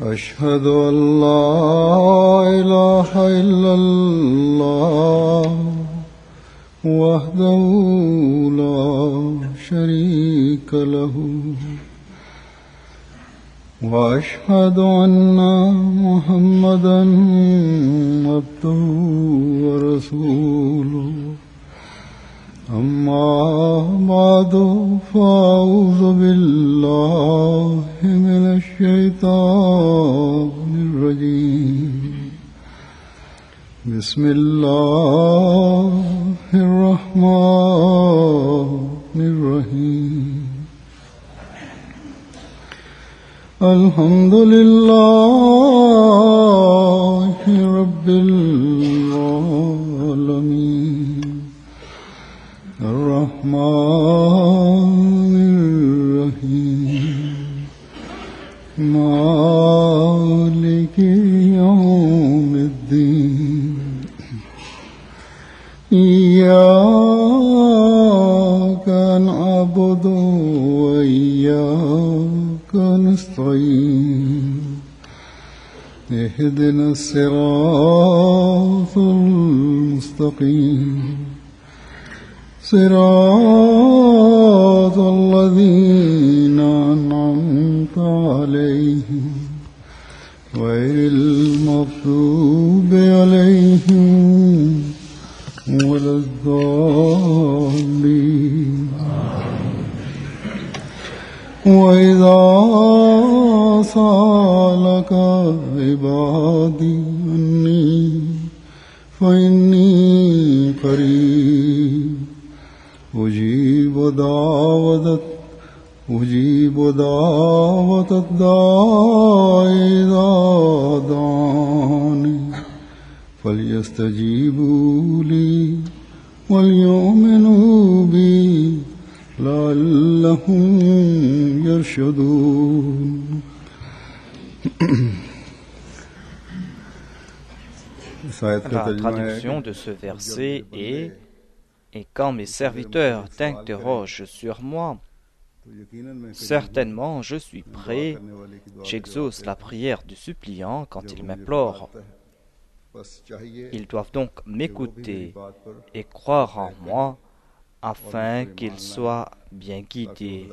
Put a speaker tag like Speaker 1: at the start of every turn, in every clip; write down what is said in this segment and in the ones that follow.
Speaker 1: أشهد أن لا إله إلا الله وحده لا شريك له وأشهد أن محمدا عبده ورسوله أما بعد فأعوذ بالله من الشيطان الرجيم بسم الله الرحمن الرحيم الحمد لله رب العالمين الرحمن الرحيم مالك يوم الدين إياك نعبد وإياك نستعين اهدنا الصراط المستقيم صراط الذين أنعمت عليهم غير المغضوب عليهم ولا الضالين وإذا سألك عبادي عني فإني قريب أجيب دعوة الداع إذا دعاني فليستجيبوا لي وليؤمنوا بي لعلهم يرشدون.
Speaker 2: La traduction de ce verset est: et quand mes serviteurs t'interrogent sur moi, certainement je suis prêt, j'exauce la prière du suppliant quand il m'implore. Ils doivent donc m'écouter et croire en moi afin qu'ils soient bien guidés.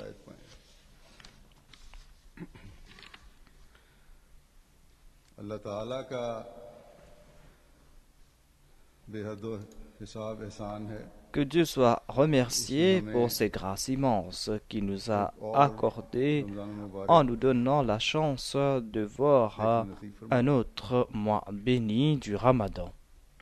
Speaker 2: Que Dieu soit remercié pour ses grâces immenses qu'il nous a accordées en nous donnant la chance de voir un autre mois béni du Ramadan.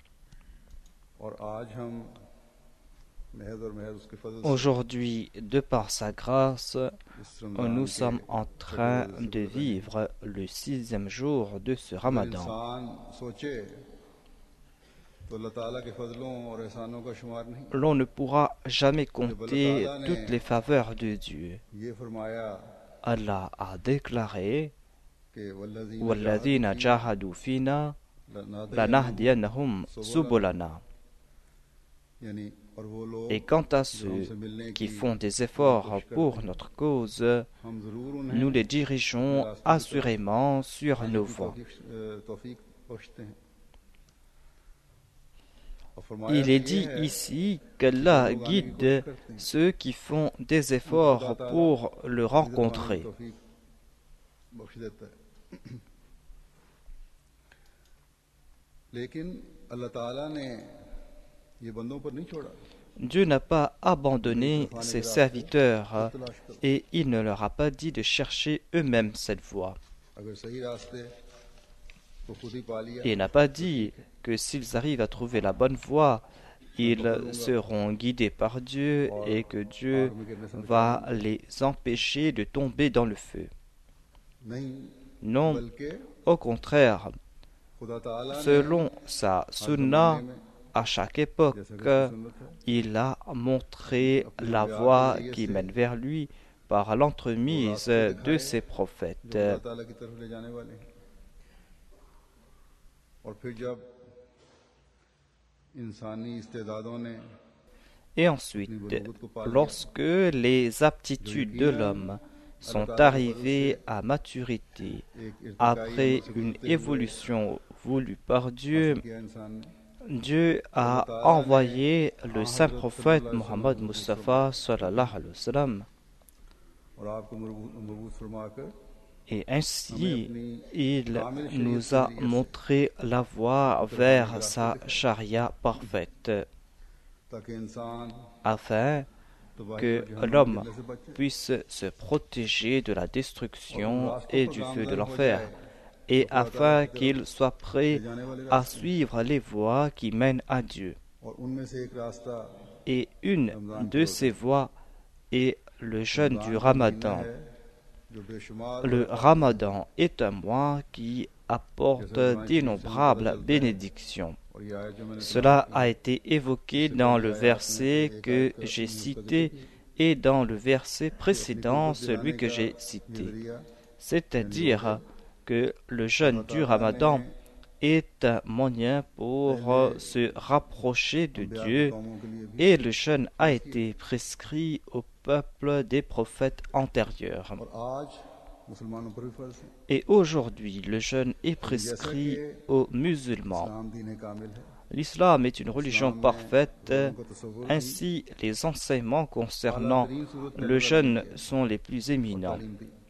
Speaker 2: Aujourd'hui, de par sa grâce, nous sommes en train de vivre le 6e jour de ce Ramadan. L'on ne pourra jamais compter toutes les faveurs de Dieu. Allah a déclaré: وَالَّذِينَ جَاهَدُوا فِينَا لَنَهْدِيَنَّهُمْ سُبُلَنَا. Et quant à ceux qui font des efforts pour notre cause, nous les dirigeons assurément sur nos voies. Il est dit ici qu'Allah guide ceux qui font des efforts pour le rencontrer. Dieu n'a pas abandonné ses serviteurs et il ne leur a pas dit de chercher eux-mêmes cette voie. Il n'a pas dit que s'ils arrivent à trouver la bonne voie, ils seront guidés par Dieu et que Dieu va les empêcher de tomber dans le feu. Non, au contraire, selon sa sunna, à chaque époque, il a montré la voie qui mène vers lui par l'entremise de ses prophètes. Et ensuite, lorsque les aptitudes de l'homme sont arrivés à maturité après une évolution voulue par Dieu, Dieu a envoyé le saint prophète Mohammed Mustafa sallallahu alayhi wa sallam. Et ainsi, il nous a montré la voie vers sa charia parfaite, afin que l'homme puisse se protéger de la destruction et du feu de l'enfer, et afin qu'il soit prêt à suivre les voies qui mènent à Dieu. Et une de ces voies est le jeûne du Ramadan. Le Ramadan est un mois qui apporte d'innombrables bénédictions. Cela a été évoqué dans le verset que j'ai cité et dans le verset précédent, celui que j'ai cité. C'est-à-dire que le jeûne du Ramadan est un moyen pour se rapprocher de Dieu, et le jeûne a été prescrit au peuple des prophètes antérieurs. Et aujourd'hui, le jeûne est prescrit aux musulmans. L'islam est une religion parfaite, ainsi les enseignements concernant le jeûne sont les plus éminents.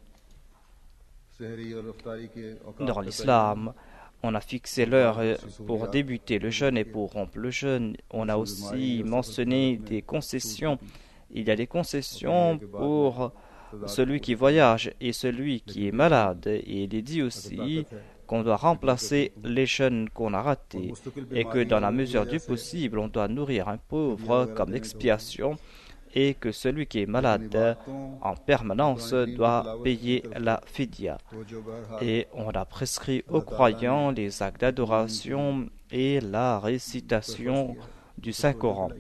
Speaker 2: Dans l'islam, on a fixé l'heure pour débuter le jeûne et pour rompre le jeûne. On a aussi mentionné des concessions. Il y a des concessions pour celui qui voyage et celui qui est malade. Et il est dit aussi qu'on doit remplacer les jeûnes qu'on a ratés et que dans la mesure du possible, on doit nourrir un pauvre comme expiation, et que celui qui est malade en permanence doit payer la fidya. Et on a prescrit aux croyants les actes d'adoration et la récitation du Saint-Coran.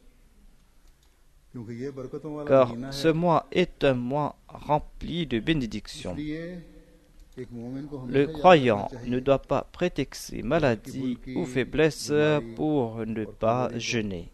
Speaker 2: Car ce mois est un mois rempli de bénédictions. Le croyant ne doit pas prétexter maladie ou faiblesse pour ne pas jeûner.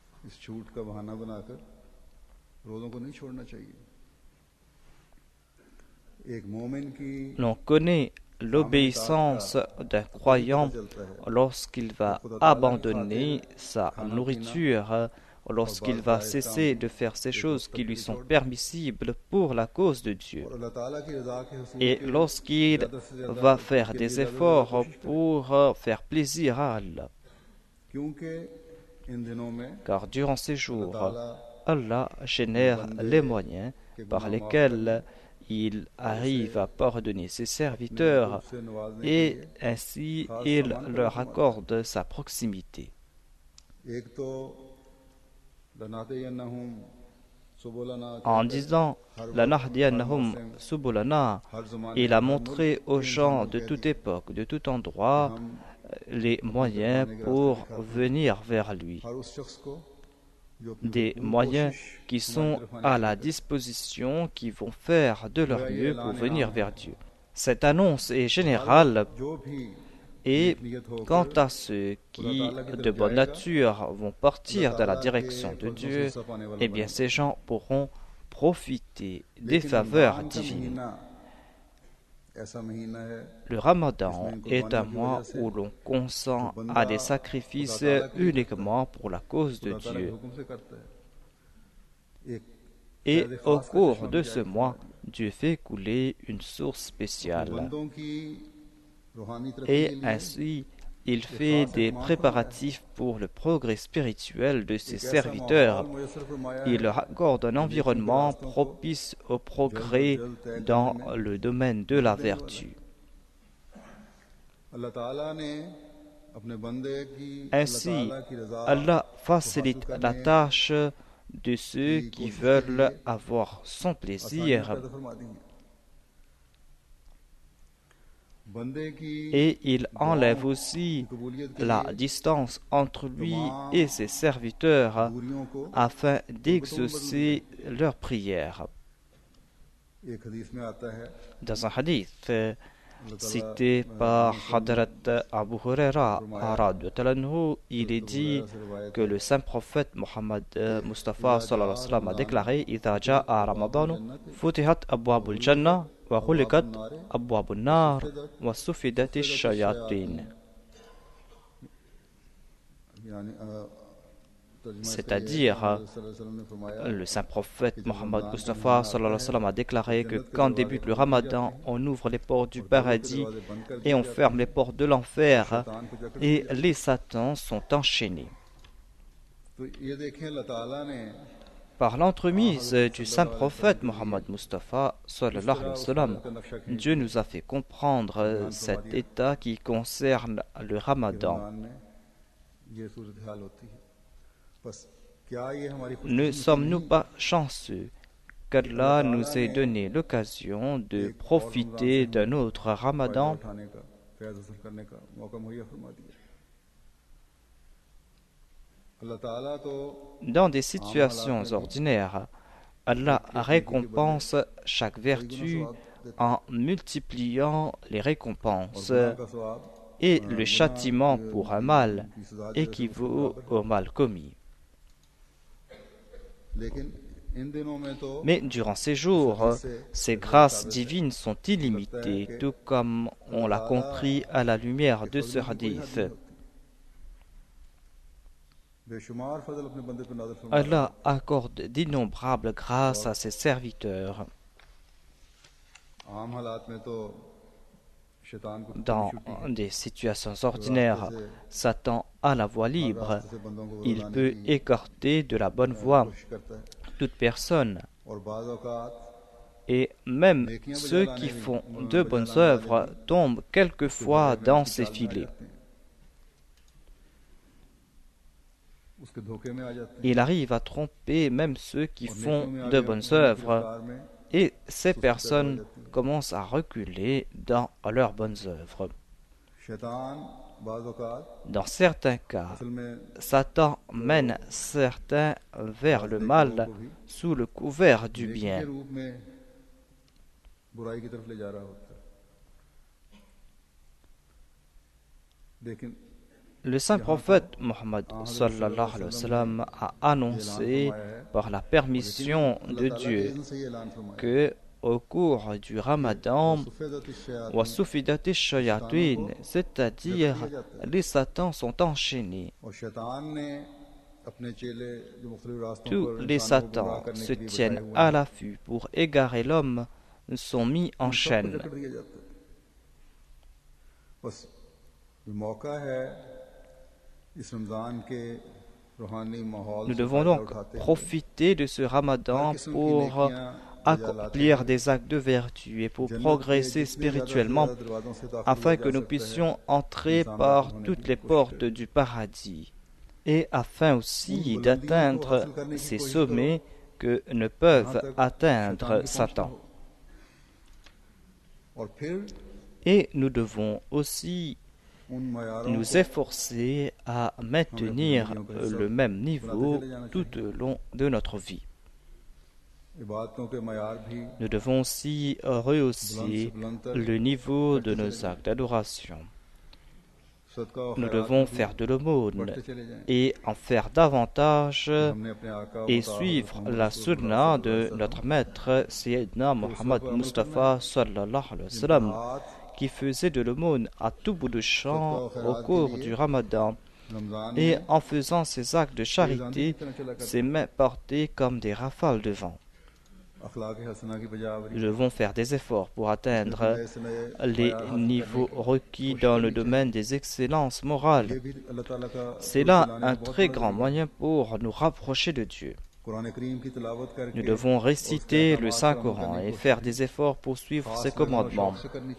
Speaker 2: L'on connaît l'obéissance d'un croyant lorsqu'il va abandonner sa nourriture, lorsqu'il va cesser de faire ces choses qui lui sont permissibles pour la cause de Dieu, et lorsqu'il va faire des efforts pour faire plaisir à Allah. Car durant ces jours, Allah génère les moyens par lesquels il arrive à pardonner ses serviteurs, et ainsi il leur accorde sa proximité. En disant « Lanahdiyannahum subulana », il a montré aux gens de toute époque, de tout endroit, les moyens pour venir vers lui. Des moyens qui sont à la disposition, qui vont faire de leur mieux pour venir vers Dieu. Cette annonce est générale, et quant à ceux qui, de bonne nature, vont partir dans la direction de Dieu, eh bien ces gens pourront profiter des faveurs divines. Le Ramadan est un mois où l'on consent à des sacrifices uniquement pour la cause de Dieu. Et au cours de ce mois, Dieu fait couler une source spéciale. Et ainsi, il fait des préparatifs pour le progrès spirituel de ses serviteurs. Il leur accorde un environnement propice au progrès dans le domaine de la vertu. Ainsi, Allah facilite la tâche de ceux qui veulent avoir son plaisir, et il enlève aussi la distance entre lui et ses serviteurs afin d'exaucer leurs prières. Dans un hadith, cité par Hadrat Abu Huraira, il est dit que le saint prophète Mohammed Mustafa sallallahu alayhi wa sallam a déclaré إذا جاء رمضان فتحت أبواب الجنة وغلقت أبواب النار وسفدت الشياطين. C'est-à-dire, le saint prophète Mohammed Mustafa sallallahu alayhi wa sallam a déclaré que quand débute le ramadan, on ouvre les portes du paradis et on ferme les portes de l'enfer et les satans sont enchaînés. Par l'entremise du saint prophète Mohammed Mustafa sallallahu alayhi wa sallam, Dieu nous a fait comprendre cet état qui concerne le ramadan. Ne sommes-nous pas chanceux qu'Allah nous ait donné l'occasion de profiter d'un autre ramadan? Dans des situations ordinaires, Allah récompense chaque vertu en multipliant les récompenses, et le châtiment pour un mal équivaut au mal commis. Mais durant ces jours, ces grâces divines sont illimitées, tout comme on l'a compris à la lumière de ce hadith. Allah accorde d'innombrables grâces à ses serviteurs. Dans des situations ordinaires, Satan a la voie libre. Il peut écarter de la bonne voie toute personne. Et même ceux qui font de bonnes œuvres tombent quelquefois dans ses filets. Il arrive à tromper même ceux qui font de bonnes œuvres. Et ces personnes commencent à reculer dans leurs bonnes œuvres. Dans certains cas, Satan mène certains vers le mal sous le couvert du bien. Le saint prophète Mohammed sallallahu alayhi wa sallam a annoncé par la permission de Dieu que au cours du ramadan, c'est-à-dire les satans sont enchaînés. Tous les satans se tiennent à l'affût pour égarer l'homme, sont mis en chaîne. Nous devons donc profiter de ce ramadan pour accomplir des actes de vertu et pour progresser spirituellement afin que nous puissions entrer par toutes les portes du paradis et afin aussi d'atteindre ces sommets que ne peuvent atteindre Satan. Et nous devons aussi nous efforcer à maintenir le même niveau tout au long de notre vie. Nous devons aussi rehausser le niveau de nos actes d'adoration. Nous devons faire de l'aumône et en faire davantage et suivre la sunna de notre maître Sayyidina Muhammad Mustafa sallallahu alayhi wa sallam, qui faisait de l'aumône à tout bout de champ au cours du ramadan, et en faisant ses actes de charité, ses mains portaient comme des rafales de vent. Nous devons faire des efforts pour atteindre les niveaux requis dans le domaine des excellences morales. C'est là un très grand moyen pour nous rapprocher de Dieu. Nous devons réciter le Saint-Coran et faire des efforts pour suivre ses commandements.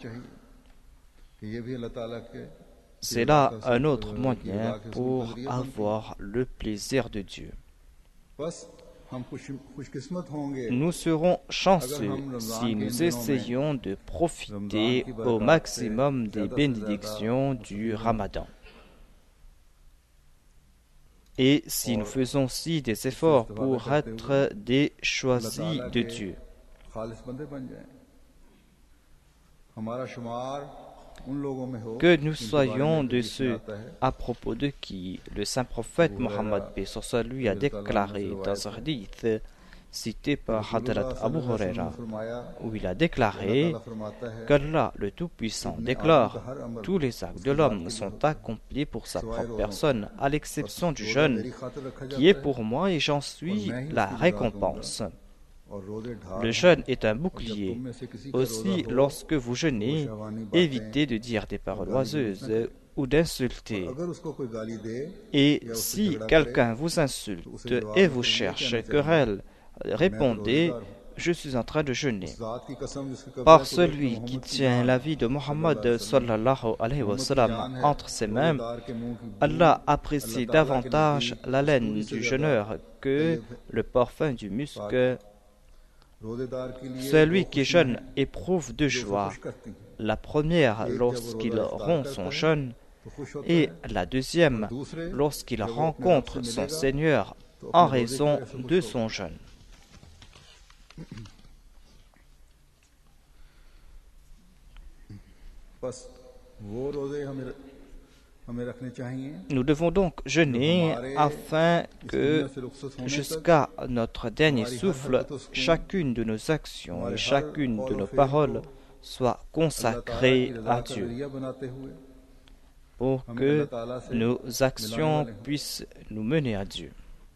Speaker 2: C'est là un autre moyen pour avoir le plaisir de Dieu. Nous serons chanceux si nous essayons de profiter au maximum des bénédictions du Ramadan. Et si nous faisons aussi des efforts pour être des choisis de Dieu. que nous soyons de ceux à propos de qui le saint prophète Mohammed lui a déclaré dans un hadith cité par Hadrat Abu Huraira, où il a déclaré qu'Allah le Tout-Puissant déclare « Tous les actes de l'homme sont accomplis pour sa propre personne, à l'exception du jeûne, qui est pour moi et j'en suis la récompense. » Le jeûne est un bouclier. Aussi, lorsque vous jeûnez, évitez de dire des paroles oiseuses ou d'insulter. Et si quelqu'un vous insulte et vous cherche querelle, répondez « Je suis en train de jeûner. » Par celui qui tient la vie de Mohammed sallallahu alayhi wa sallam entre ses mains, Allah apprécie davantage la laine du jeûneur que le parfum du musc. Celui qui jeûne éprouve deux joies. La première lorsqu'il rompt son jeûne et la deuxième lorsqu'il rencontre son Seigneur en raison de son jeûne. Nous devons donc jeûner afin que jusqu'à notre dernier souffle, chacune de nos actions et chacune de nos paroles soit consacrée à Dieu, pour que nos actions puissent nous mener à Dieu.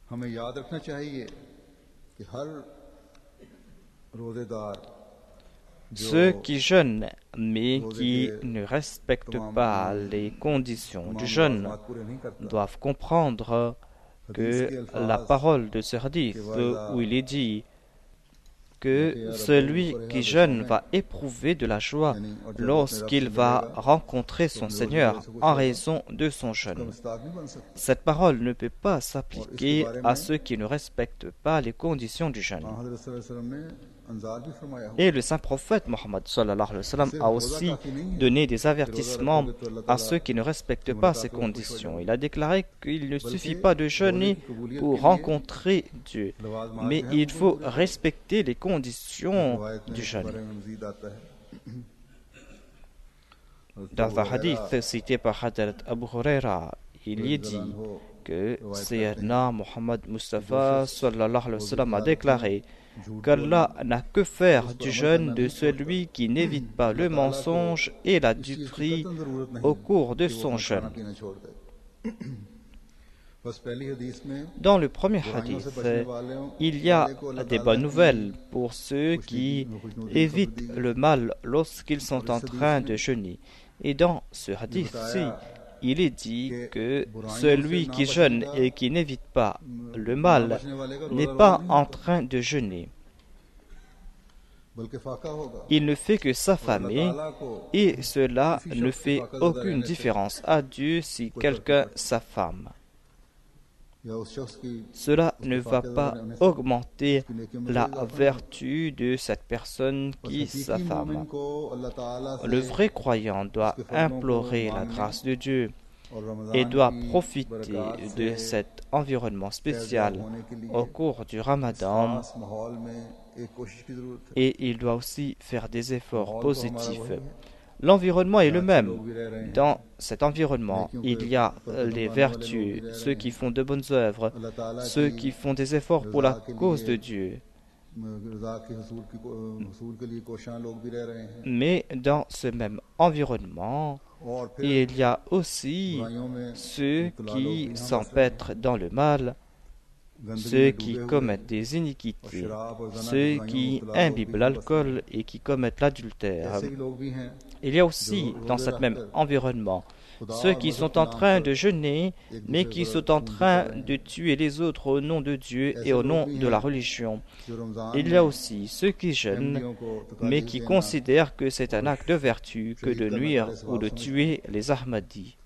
Speaker 2: Ceux qui jeûnent mais qui ne respectent pas les conditions du jeûne doivent comprendre que la parole de ce hadith où il est dit que celui qui jeûne va éprouver de la joie lorsqu'il va rencontrer son Seigneur en raison de son jeûne. Cette parole ne peut pas s'appliquer à ceux qui ne respectent pas les conditions du jeûne. Et le saint prophète Mohammed sallallahu alayhi wa sallam a aussi donné des avertissements à ceux qui ne respectent pas ces conditions. Il a déclaré qu'il ne suffit pas de jeûner pour rencontrer Dieu, mais il faut respecter les conditions du jeûne. Dans un hadith cité par Hadrat Abu Huraira, il y est dit que Sayyidina Muhammad Mustafa sallallahu alayhi wa sallam a déclaré qu'Allah n'a que faire du jeûne de celui qui n'évite pas le mensonge et la duperie au cours de son jeûne. Dans le premier hadith, il y a des bonnes nouvelles pour ceux qui évitent le mal lorsqu'ils sont en train de jeûner. Et dans ce hadith-ci, il est dit que celui qui jeûne et qui n'évite pas le mal n'est pas en train de jeûner. Il ne fait que s'affamer et cela ne fait aucune différence à Dieu si quelqu'un s'affame. Cela ne va pas augmenter la vertu de cette personne qui s'affame. Le vrai croyant doit implorer la grâce de Dieu et doit profiter de cet environnement spécial au cours du Ramadan, et il doit aussi faire des efforts positifs. L'environnement est le même. Dans cet environnement, il y a les vertus, ceux qui font de bonnes œuvres, ceux qui font des efforts pour la cause de Dieu. Mais dans ce même environnement, il y a aussi ceux qui s'empêtrent dans le mal, ceux qui commettent des iniquités, ceux qui imbibent l'alcool et qui commettent l'adultère. Il y a aussi dans ce même environnement ceux qui sont en train de jeûner, mais qui sont en train de tuer les autres au nom de Dieu et au nom de la religion. Il y a aussi ceux qui jeûnent, mais qui considèrent que c'est un acte de vertu que de nuire ou de tuer les Ahmadis.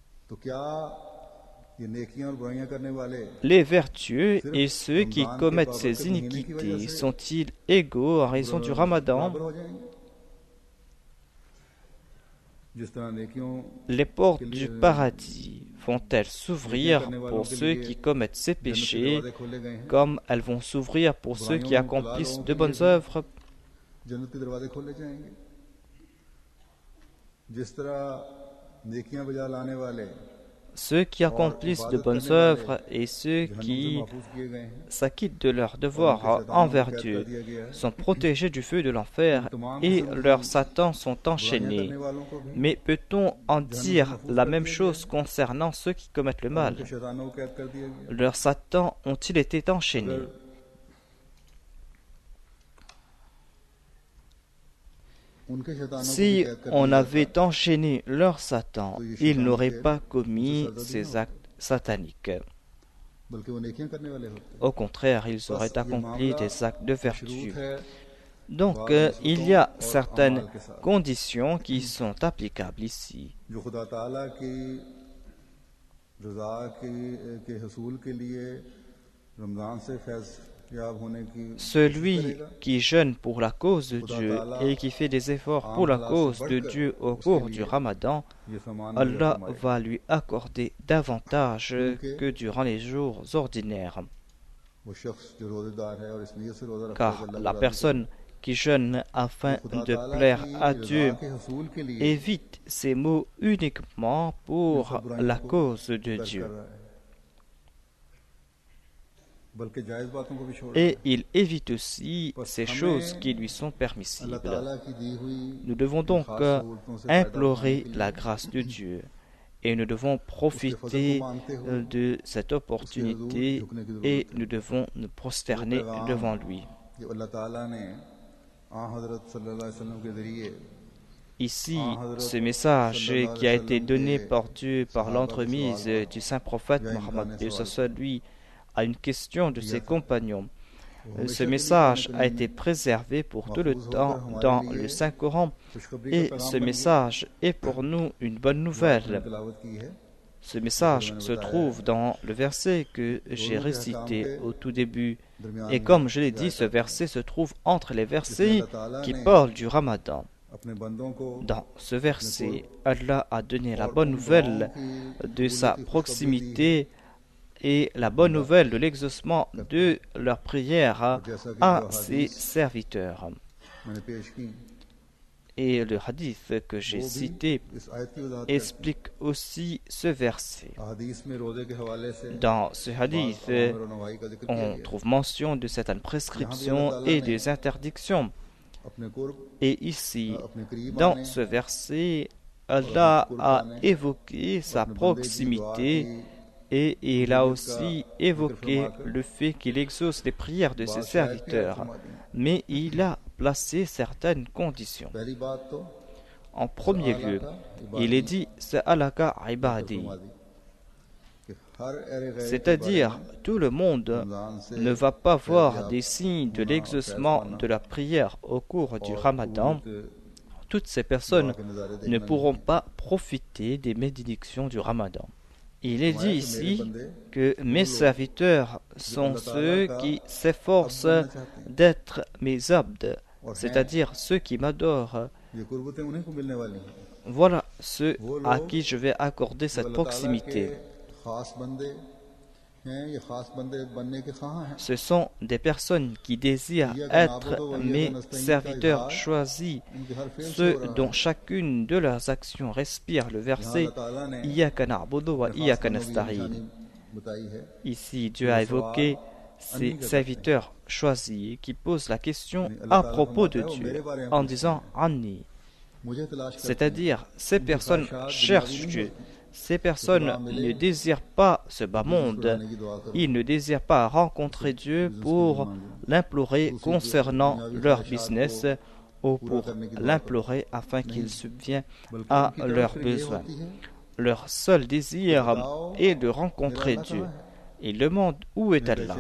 Speaker 2: Les vertueux et ceux qui commettent ces iniquités sont-ils égaux en raison du Ramadan? Les portes du paradis vont-elles s'ouvrir pour ceux qui commettent ces péchés comme elles vont s'ouvrir pour ceux qui accomplissent de bonnes œuvres?
Speaker 1: जिस तरह नेकियां बजा लाने वाले
Speaker 2: Ceux qui accomplissent de bonnes œuvres et ceux qui s'acquittent de leurs devoirs envers Dieu sont protégés du feu de l'enfer et leurs satans sont enchaînés. Mais peut-on en dire la même chose concernant ceux qui commettent le mal? Leurs satans ont-ils été enchaînés? Si on avait enchaîné leurs satans, ils n'auraient pas commis ces actes sataniques. Au contraire, ils auraient accompli des actes de vertu. Donc, il y a certaines conditions qui sont applicables ici. Celui qui jeûne pour la cause de Dieu et qui fait des efforts pour la cause de Dieu au cours du Ramadan, Allah va lui accorder davantage que durant les jours ordinaires. Car la personne qui jeûne afin de plaire à Dieu évite ces maux uniquement pour la cause de Dieu. Et il évite aussi ces choses qui lui sont permissibles. Nous devons donc implorer la grâce de Dieu et nous devons profiter de cette opportunité et nous devons nous prosterner devant lui. Ici, ce message qui a été donné par Dieu par l'entremise du saint prophète Mohammed, lui, à une question de ses compagnons. Ce message a été préservé pour tout le temps dans le Saint-Coran et ce message est pour nous une bonne nouvelle. Ce message se trouve dans le verset que j'ai récité au tout début. Et comme je l'ai dit, ce verset se trouve entre les versets qui parlent du Ramadan. Dans ce verset, Allah a donné la bonne nouvelle de sa proximité et la bonne nouvelle de l'exaucement de leur prière à ses serviteurs. Et le hadith que j'ai cité explique aussi ce verset. Dans ce hadith, on trouve mention de certaines prescriptions et des interdictions. Et ici, dans ce verset, Allah a évoqué sa proximité et il a aussi évoqué le fait qu'il exauce les prières de ses serviteurs, mais il a placé certaines conditions. En premier lieu, il est dit « Sa'alaka ibadi », c'est-à-dire tout le monde ne va pas voir des signes de l'exaucement de la prière au cours du Ramadan. Toutes ces personnes ne pourront pas profiter des bénédictions du Ramadan. Il est dit ici que mes serviteurs sont ceux qui s'efforcent d'être mes abds, c'est-à-dire ceux qui m'adorent. Voilà ceux à qui je vais accorder cette proximité. Ce sont des personnes qui désirent être mes serviteurs choisis, ceux dont chacune de leurs actions respire le verset « Iyyaka na'budu wa iyyaka nasta'in ». Ici, Dieu a évoqué ces serviteurs choisis qui posent la question à propos de Dieu en disant « Anni », c'est-à-dire ces personnes cherchent Dieu. Ces personnes ne désirent pas ce bas monde, ils ne désirent pas rencontrer Dieu pour l'implorer concernant leur business ou pour l'implorer afin qu'il subvienne à leurs besoins. Leur seul désir est de rencontrer Dieu. Ils demandent où est Allah.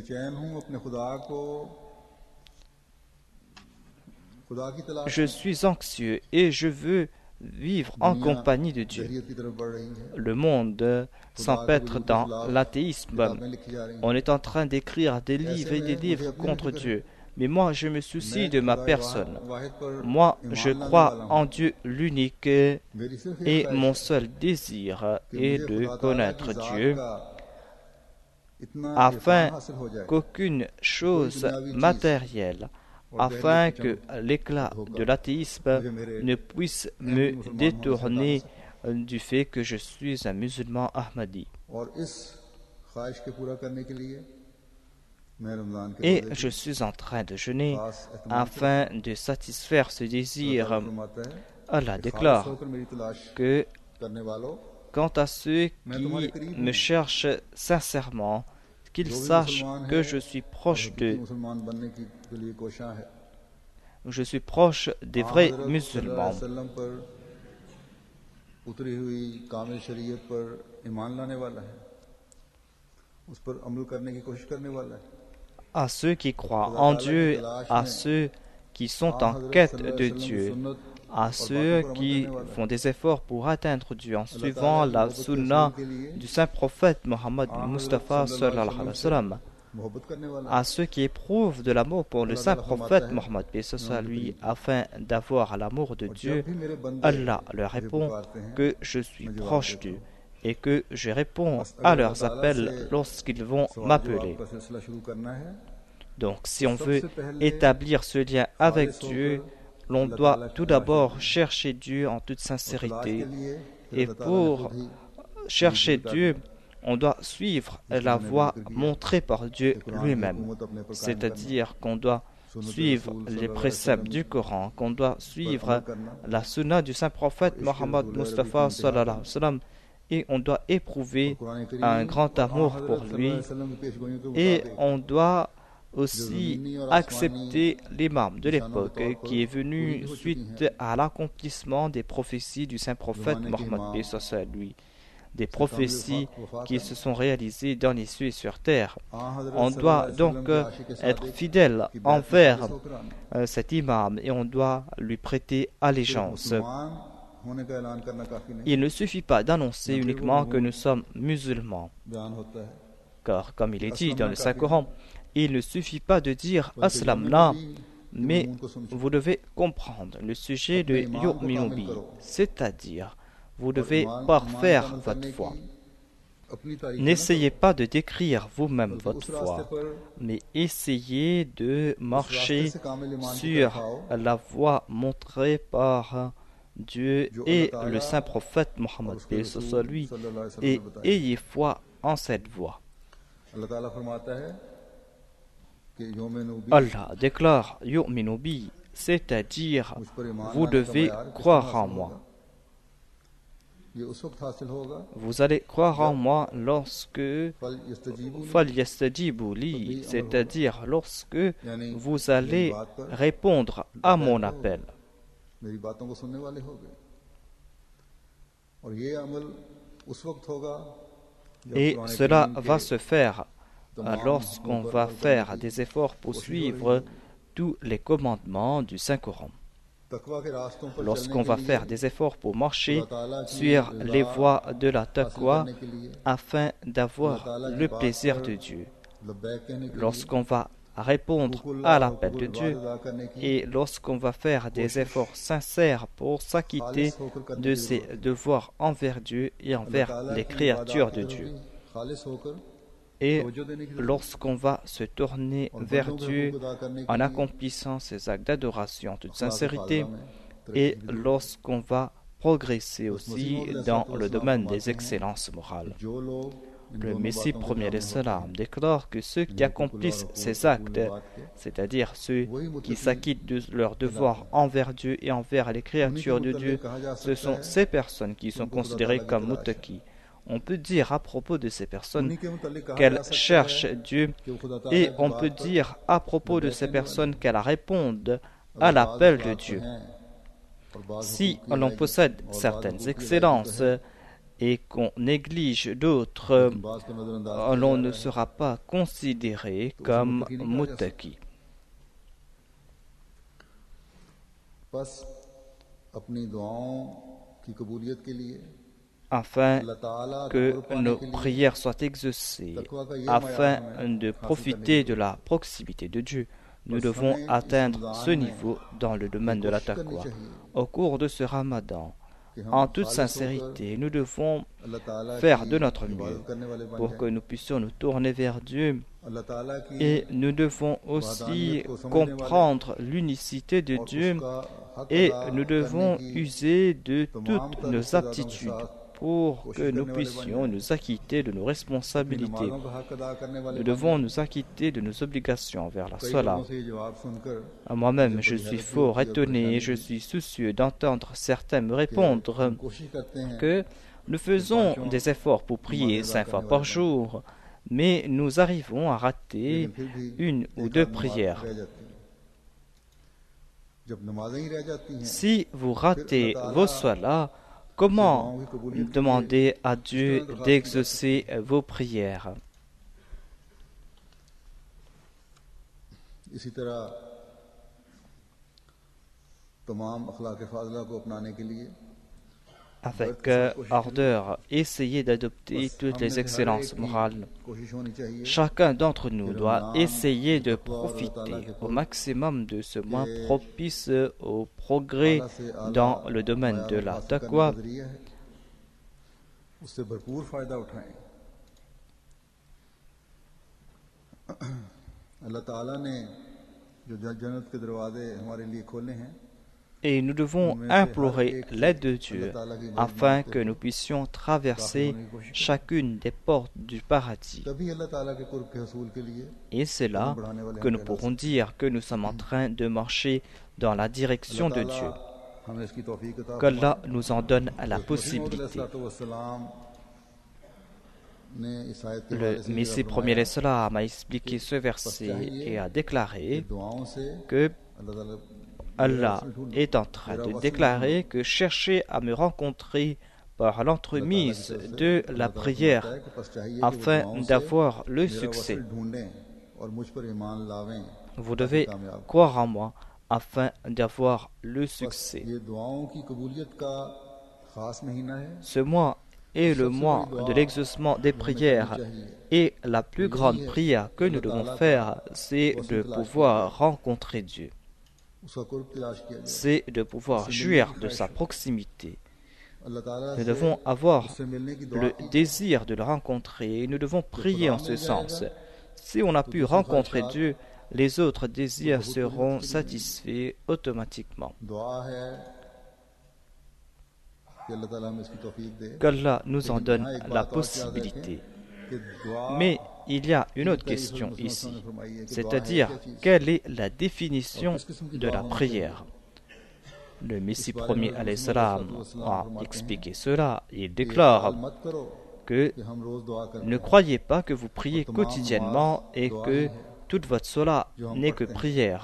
Speaker 2: Je suis anxieux et je veux vivre en compagnie de Dieu. Le monde s'empêtre dans l'athéisme. On est en train d'écrire des livres et des livres contre Dieu. Mais moi, je me soucie de ma personne. Moi, je crois en Dieu l'unique et mon seul désir est de connaître Dieu afin qu'aucune chose matérielle afin que l'éclat de l'athéisme ne puisse me détourner du fait que je suis un musulman Ahmadi. Et je suis en train de jeûner afin de satisfaire ce désir. Allah déclare que quant à ceux qui me cherchent sincèrement, qu'ils sachent que je suis proche d'eux. Je suis proche des vrais musulmans. À ceux qui croient en Dieu, à ceux qui sont en quête de Dieu, à ceux qui font des efforts pour atteindre Dieu en suivant la sunna du saint prophète Mohammed Mustafa sallallahu alayhi wa sallam, à ceux qui éprouvent de l'amour pour le saint prophète Mohammed lui afin d'avoir l'amour de Dieu, Allah leur répond que je suis proche d'eux et que je réponds à leurs appels lorsqu'ils vont m'appeler. Donc, si on veut établir ce lien avec Dieu, l'on doit tout d'abord chercher Dieu en toute sincérité. Et pour chercher Dieu, on doit suivre la voie montrée par Dieu lui-même. C'est-à-dire qu'on doit suivre les préceptes du Coran, qu'on doit suivre la sunna du saint prophète Mohammed Mustafa sallallahu alayhi wa sallam, et on doit éprouver un grand amour pour lui, et on doit aussi accepter l'imam de l'époque qui est venu suite à l'accomplissement des prophéties du saint prophète Mohammed lui, des prophéties qui se sont réalisées dans les cieux et sur terre. On doit donc être fidèle envers cet imam et on doit lui prêter allégeance. Il ne suffit pas d'annoncer uniquement que nous sommes musulmans, car comme il est dit dans le Saint-Coran, il ne suffit pas de dire « Aslamna », mais vous devez comprendre le sujet de « Yu'minu bi », c'est-à-dire vous devez parfaire votre foi. N'essayez pas de décrire vous-même votre foi, mais essayez de marcher sur la voie montrée par Dieu et le saint prophète Mohammed lui, et ayez foi en cette voie. Allah déclare Yu'minu bi, c'est-à-dire vous devez croire en moi. Vous allez croire en moi lorsque falyastajibu li, c'est-à-dire lorsque vous allez répondre à mon appel. Et cela va se faire lorsqu'on va faire des efforts pour suivre tous les commandements du Saint-Coran. Lorsqu'on va faire des efforts pour marcher sur les voies de la taqwa afin d'avoir le plaisir de Dieu. Lorsqu'on va répondre à l'appel de Dieu et lorsqu'on va faire des efforts sincères pour s'acquitter de ses devoirs envers Dieu et envers les créatures de Dieu. Et lorsqu'on va se tourner vers Dieu en accomplissant ces actes d'adoration en toute sincérité, et lorsqu'on va progresser aussi dans le domaine des excellences morales. Le Messie premier des salams déclare que ceux qui accomplissent ces actes, c'est-à-dire ceux qui s'acquittent de leurs devoirs envers Dieu et envers les créatures de Dieu, ce sont ces personnes qui sont considérées comme muttaqi. On peut dire à propos de ces personnes qu'elles cherchent Dieu et on peut dire à propos de ces personnes qu'elles répondent à l'appel de Dieu. Si l'on possède certaines excellences et qu'on néglige d'autres, l'on ne sera pas considéré comme muttaqi. Afin que nos prières soient exaucées, afin de profiter de la proximité de Dieu, nous devons atteindre ce niveau dans le domaine de la taqwa. Au cours de ce ramadan, En toute sincérité, nous devons faire de notre mieux pour que nous puissions nous tourner vers Dieu. Et nous devons aussi comprendre l'unicité de Dieu et nous devons user de toutes nos aptitudes pour que nous puissions nous acquitter de nos responsabilités. Nous devons nous acquitter de nos obligations envers la Salah. Moi-même, je suis fort étonné et je suis soucieux d'entendre certains me répondre que nous faisons des efforts pour prier 5 fois par jour, mais nous arrivons à rater 1 ou 2 prières. Si vous ratez vos salahs, comment demander à Dieu d'exaucer vos prières? Avec ardeur, essayez d'adopter toutes les excellences morales. Chacun d'entre nous doit essayer de profiter au maximum de ce mois propice au progrès dans le domaine de la taqwa. Et nous devons implorer l'aide de Dieu afin que nous puissions traverser chacune des portes du paradis. Et c'est là que nous pourrons dire que nous sommes en train de marcher dans la direction de Dieu. Qu'Allah nous en donne la possibilité. Le Messie premier Salam a expliqué ce verset et a déclaré que Allah est en train de déclarer que cherchez à me rencontrer par l'entremise de la prière afin d'avoir le succès. Vous devez croire en moi afin d'avoir le succès. Ce mois est le mois de l'exaucement des prières et la plus grande prière que nous devons faire, c'est de pouvoir rencontrer Dieu. C'est de pouvoir jouir de sa proximité. Nous devons avoir le désir de le rencontrer et nous devons prier en ce sens. Si on a pu rencontrer Dieu, les autres désirs seront satisfaits automatiquement. Qu'Allah nous en donne la possibilité. Mais il y a une autre question ici, c'est-à-dire quelle est la définition de la prière? Le Messie premier alayhi salam a expliqué cela. Il déclare que ne croyez pas que vous priez quotidiennement et que toute votre salat n'est que prière.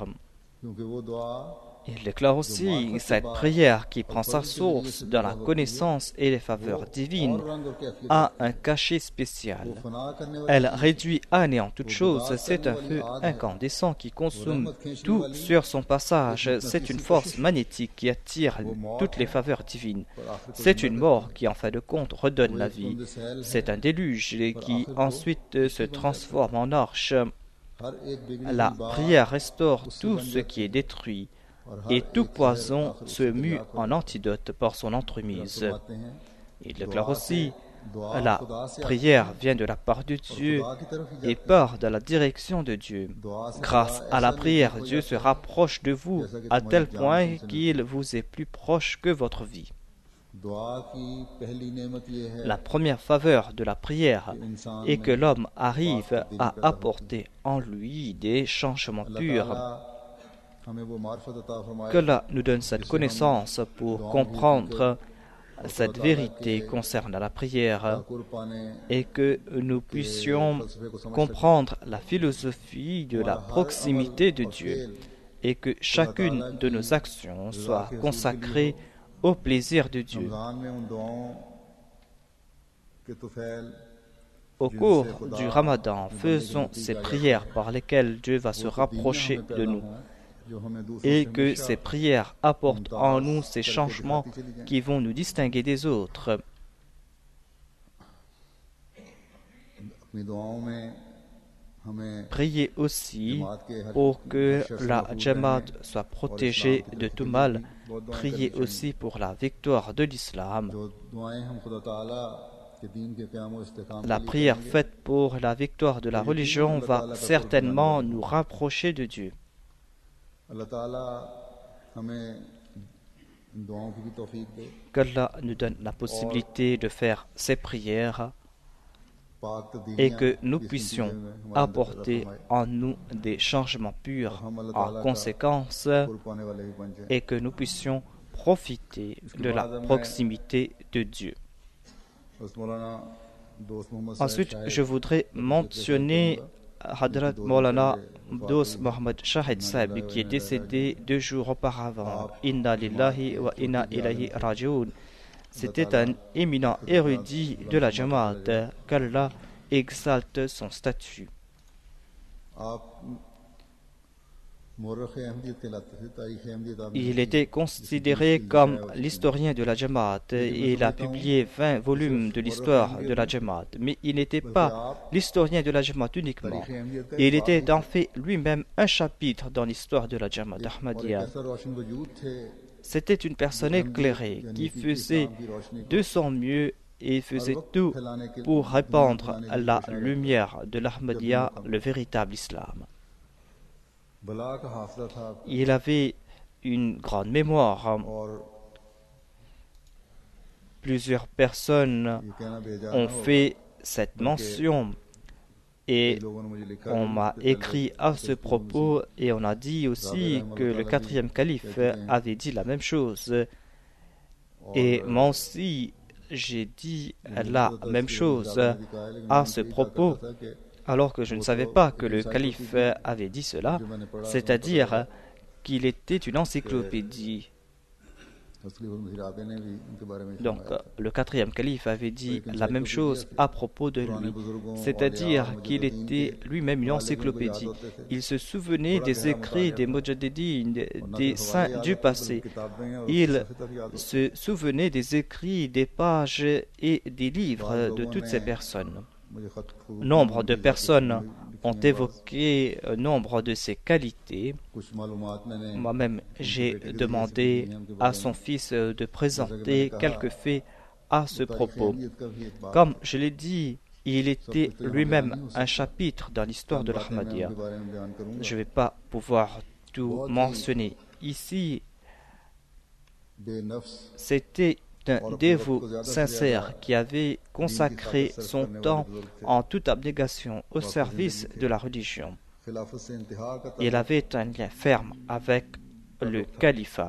Speaker 2: Il déclare aussi cette prière qui prend sa source dans la connaissance et les faveurs divines a un cachet spécial. Elle réduit à néant toute chose. C'est un feu incandescent qui consomme tout sur son passage. C'est une force magnétique qui attire toutes les faveurs divines. C'est une mort qui en fin de compte redonne la vie. C'est un déluge qui ensuite se transforme en arche. La prière restaure tout ce qui est détruit. Et tout poison se mue en antidote par son entremise. Il déclare aussi, la prière vient de la part de Dieu et part dans la direction de Dieu. Grâce à la prière, Dieu se rapproche de vous à tel point qu'il vous est plus proche que votre vie. La première faveur de la prière est que l'homme arrive à apporter en lui des changements purs. Qu'Allah nous donne cette connaissance pour comprendre cette vérité concernant la prière et que nous puissions comprendre la philosophie de la proximité de Dieu et que chacune de nos actions soit consacrée au plaisir de Dieu. Au cours du Ramadan, faisons ces prières par lesquelles Dieu va se rapprocher de nous et que ces prières apportent en nous ces changements qui vont nous distinguer des autres. Priez aussi pour que la Jamaat soit protégée de tout mal. Priez aussi pour la victoire de l'islam. La prière faite pour la victoire de la religion va certainement nous rapprocher de Dieu. Qu'Allah nous donne la possibilité de faire ces prières et que nous puissions apporter en nous des changements purs en conséquence et que nous puissions profiter de la proximité de Dieu. Ensuite, je voudrais mentionner Hadrat Maulana Dost Mohammed Shahid Sahib qui est décédé 2 jours auparavant. Inna lillahi wa inna ilayhi raji'un. C'était un éminent érudit de la Jamaat. Qu'Allah exalte son statut. Il était considéré comme l'historien de la Jamaat et il a publié 20 volumes de l'histoire de la Jamaat. Mais il n'était pas l'historien de la Jamaat uniquement. Il était en fait lui-même un chapitre dans l'histoire de la Jamaat Ahmadiyya. C'était une personne éclairée qui faisait de son mieux et faisait tout pour répandre la lumière de l'Ahmadiyya, le véritable islam. Il avait une grande mémoire. Plusieurs personnes ont fait cette mention et on m'a écrit à ce propos et on a dit aussi que le 4e calife avait dit la même chose. Et moi aussi, j'ai dit la même chose à ce propos, alors que je ne savais pas que le calife avait dit cela, c'est-à-dire qu'il était une encyclopédie. Donc, le 4e calife avait dit la même chose à propos de lui, c'est-à-dire qu'il était lui-même une encyclopédie. Il se souvenait des écrits des Mujaddidin, des saints du passé. Il se souvenait des écrits, des pages et des livres de toutes ces personnes. Nombre de personnes ont évoqué nombre de ses qualités. Moi-même, j'ai demandé à son fils de présenter quelques faits à ce propos. Comme je l'ai dit, il était lui-même un chapitre dans l'histoire de l'Ahmadiyya. Je ne vais pas pouvoir tout mentionner ici. C'était un dévot sincère qui avait consacré son temps en toute abnégation au service de la religion. Il avait un lien ferme avec le califat.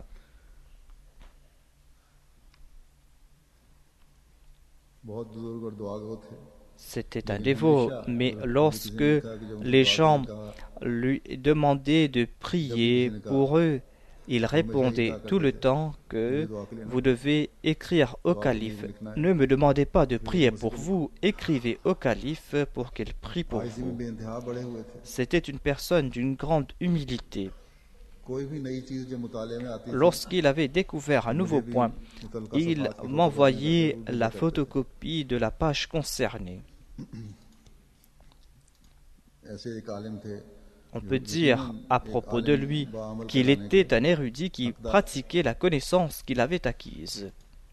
Speaker 2: C'était un dévot, mais lorsque les gens lui demandaient de prier pour eux, il répondait tout le temps que vous devez écrire au calife. Ne me demandez pas de prier pour vous, écrivez au calife pour qu'il prie pour vous. C'était une personne d'une grande humilité. Lorsqu'il avait découvert un nouveau point, il m'envoyait la photocopie de la page concernée. On peut dire à propos de lui qu'il était un érudit qui pratiquait la connaissance qu'il avait acquise.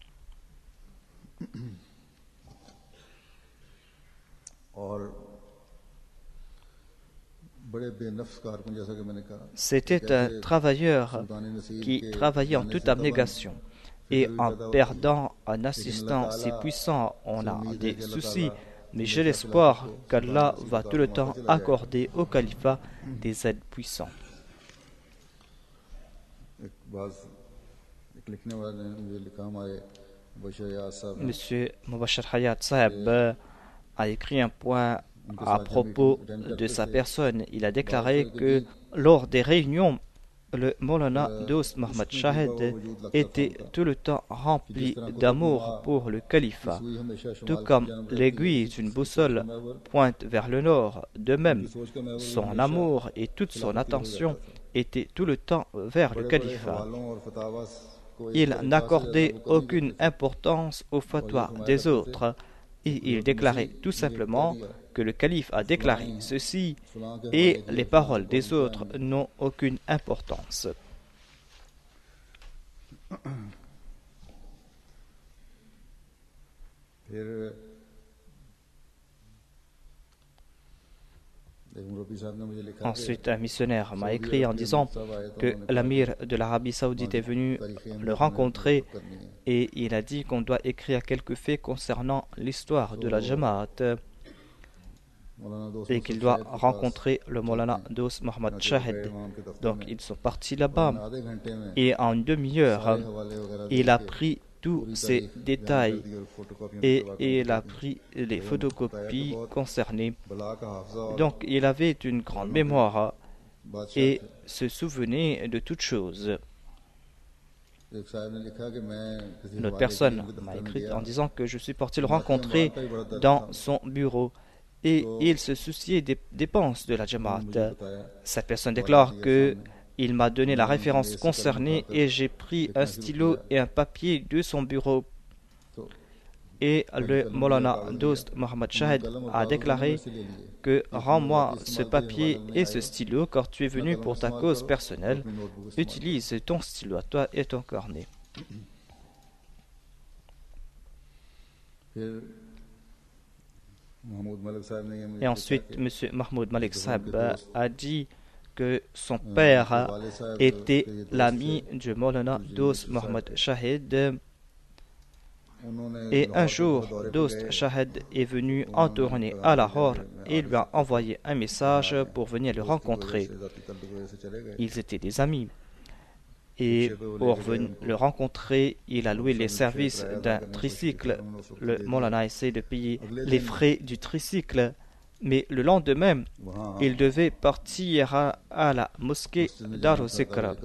Speaker 2: C'était un travailleur qui travaillait en toute abnégation. Et en perdant un assistant si puissant, on a des soucis. Mais j'ai l'espoir qu'Allah va tout le temps accorder au califat des aides puissantes. Monsieur Mubashir Hayat Sahib a écrit un point à propos de sa personne. Il a déclaré que lors des réunions, le Maulana Dost Mohammed Shahid était tout le temps rempli d'amour pour le califat. Tout comme l'aiguille d'une boussole pointe vers le nord, de même, son amour et toute son attention étaient tout le temps vers le califat. Il n'accordait aucune importance aux fatwas des autres Et il déclarait tout simplement que le calife a déclaré ceci et les paroles des autres n'ont aucune importance. Ensuite, un missionnaire m'a écrit en disant que l'amir de l'Arabie Saoudite est venu le rencontrer et il a dit qu'on doit écrire quelques faits concernant l'histoire de la Jamaat et qu'il doit rencontrer le Maulana Dost Mohammad Shahid. Donc ils sont partis là-bas et en une demi-heure, il a pris tous ces détails et il a pris les photocopies concernées. Donc il avait une grande mémoire et se souvenait de toutes choses. Une autre personne m'a écrit en disant que je suis parti le rencontrer dans son bureau et il se souciait des dépenses de la Jamaat. Cette personne déclare que il m'a donné la référence concernée et j'ai pris un stylo et un papier de son bureau. Et le Maulana Dost Mohammad Shahid a déclaré que rends-moi ce papier et ce stylo car tu es venu pour ta cause personnelle. Utilise ton stylo à toi et ton cornet. Et ensuite, M. Mahmoud Malik Saab a dit que son père était l'ami du Maulana Dost Mohammad Shahid. Et un jour, Dost Shahid est venu en tournée à Lahore et lui a envoyé un message pour venir le rencontrer. Ils étaient des amis. Et pour le rencontrer, il a loué les services d'un tricycle. Le Maulana essaie de payer les frais du tricycle. Mais le lendemain, il devait partir à la mosquée d'Ar-Zikr.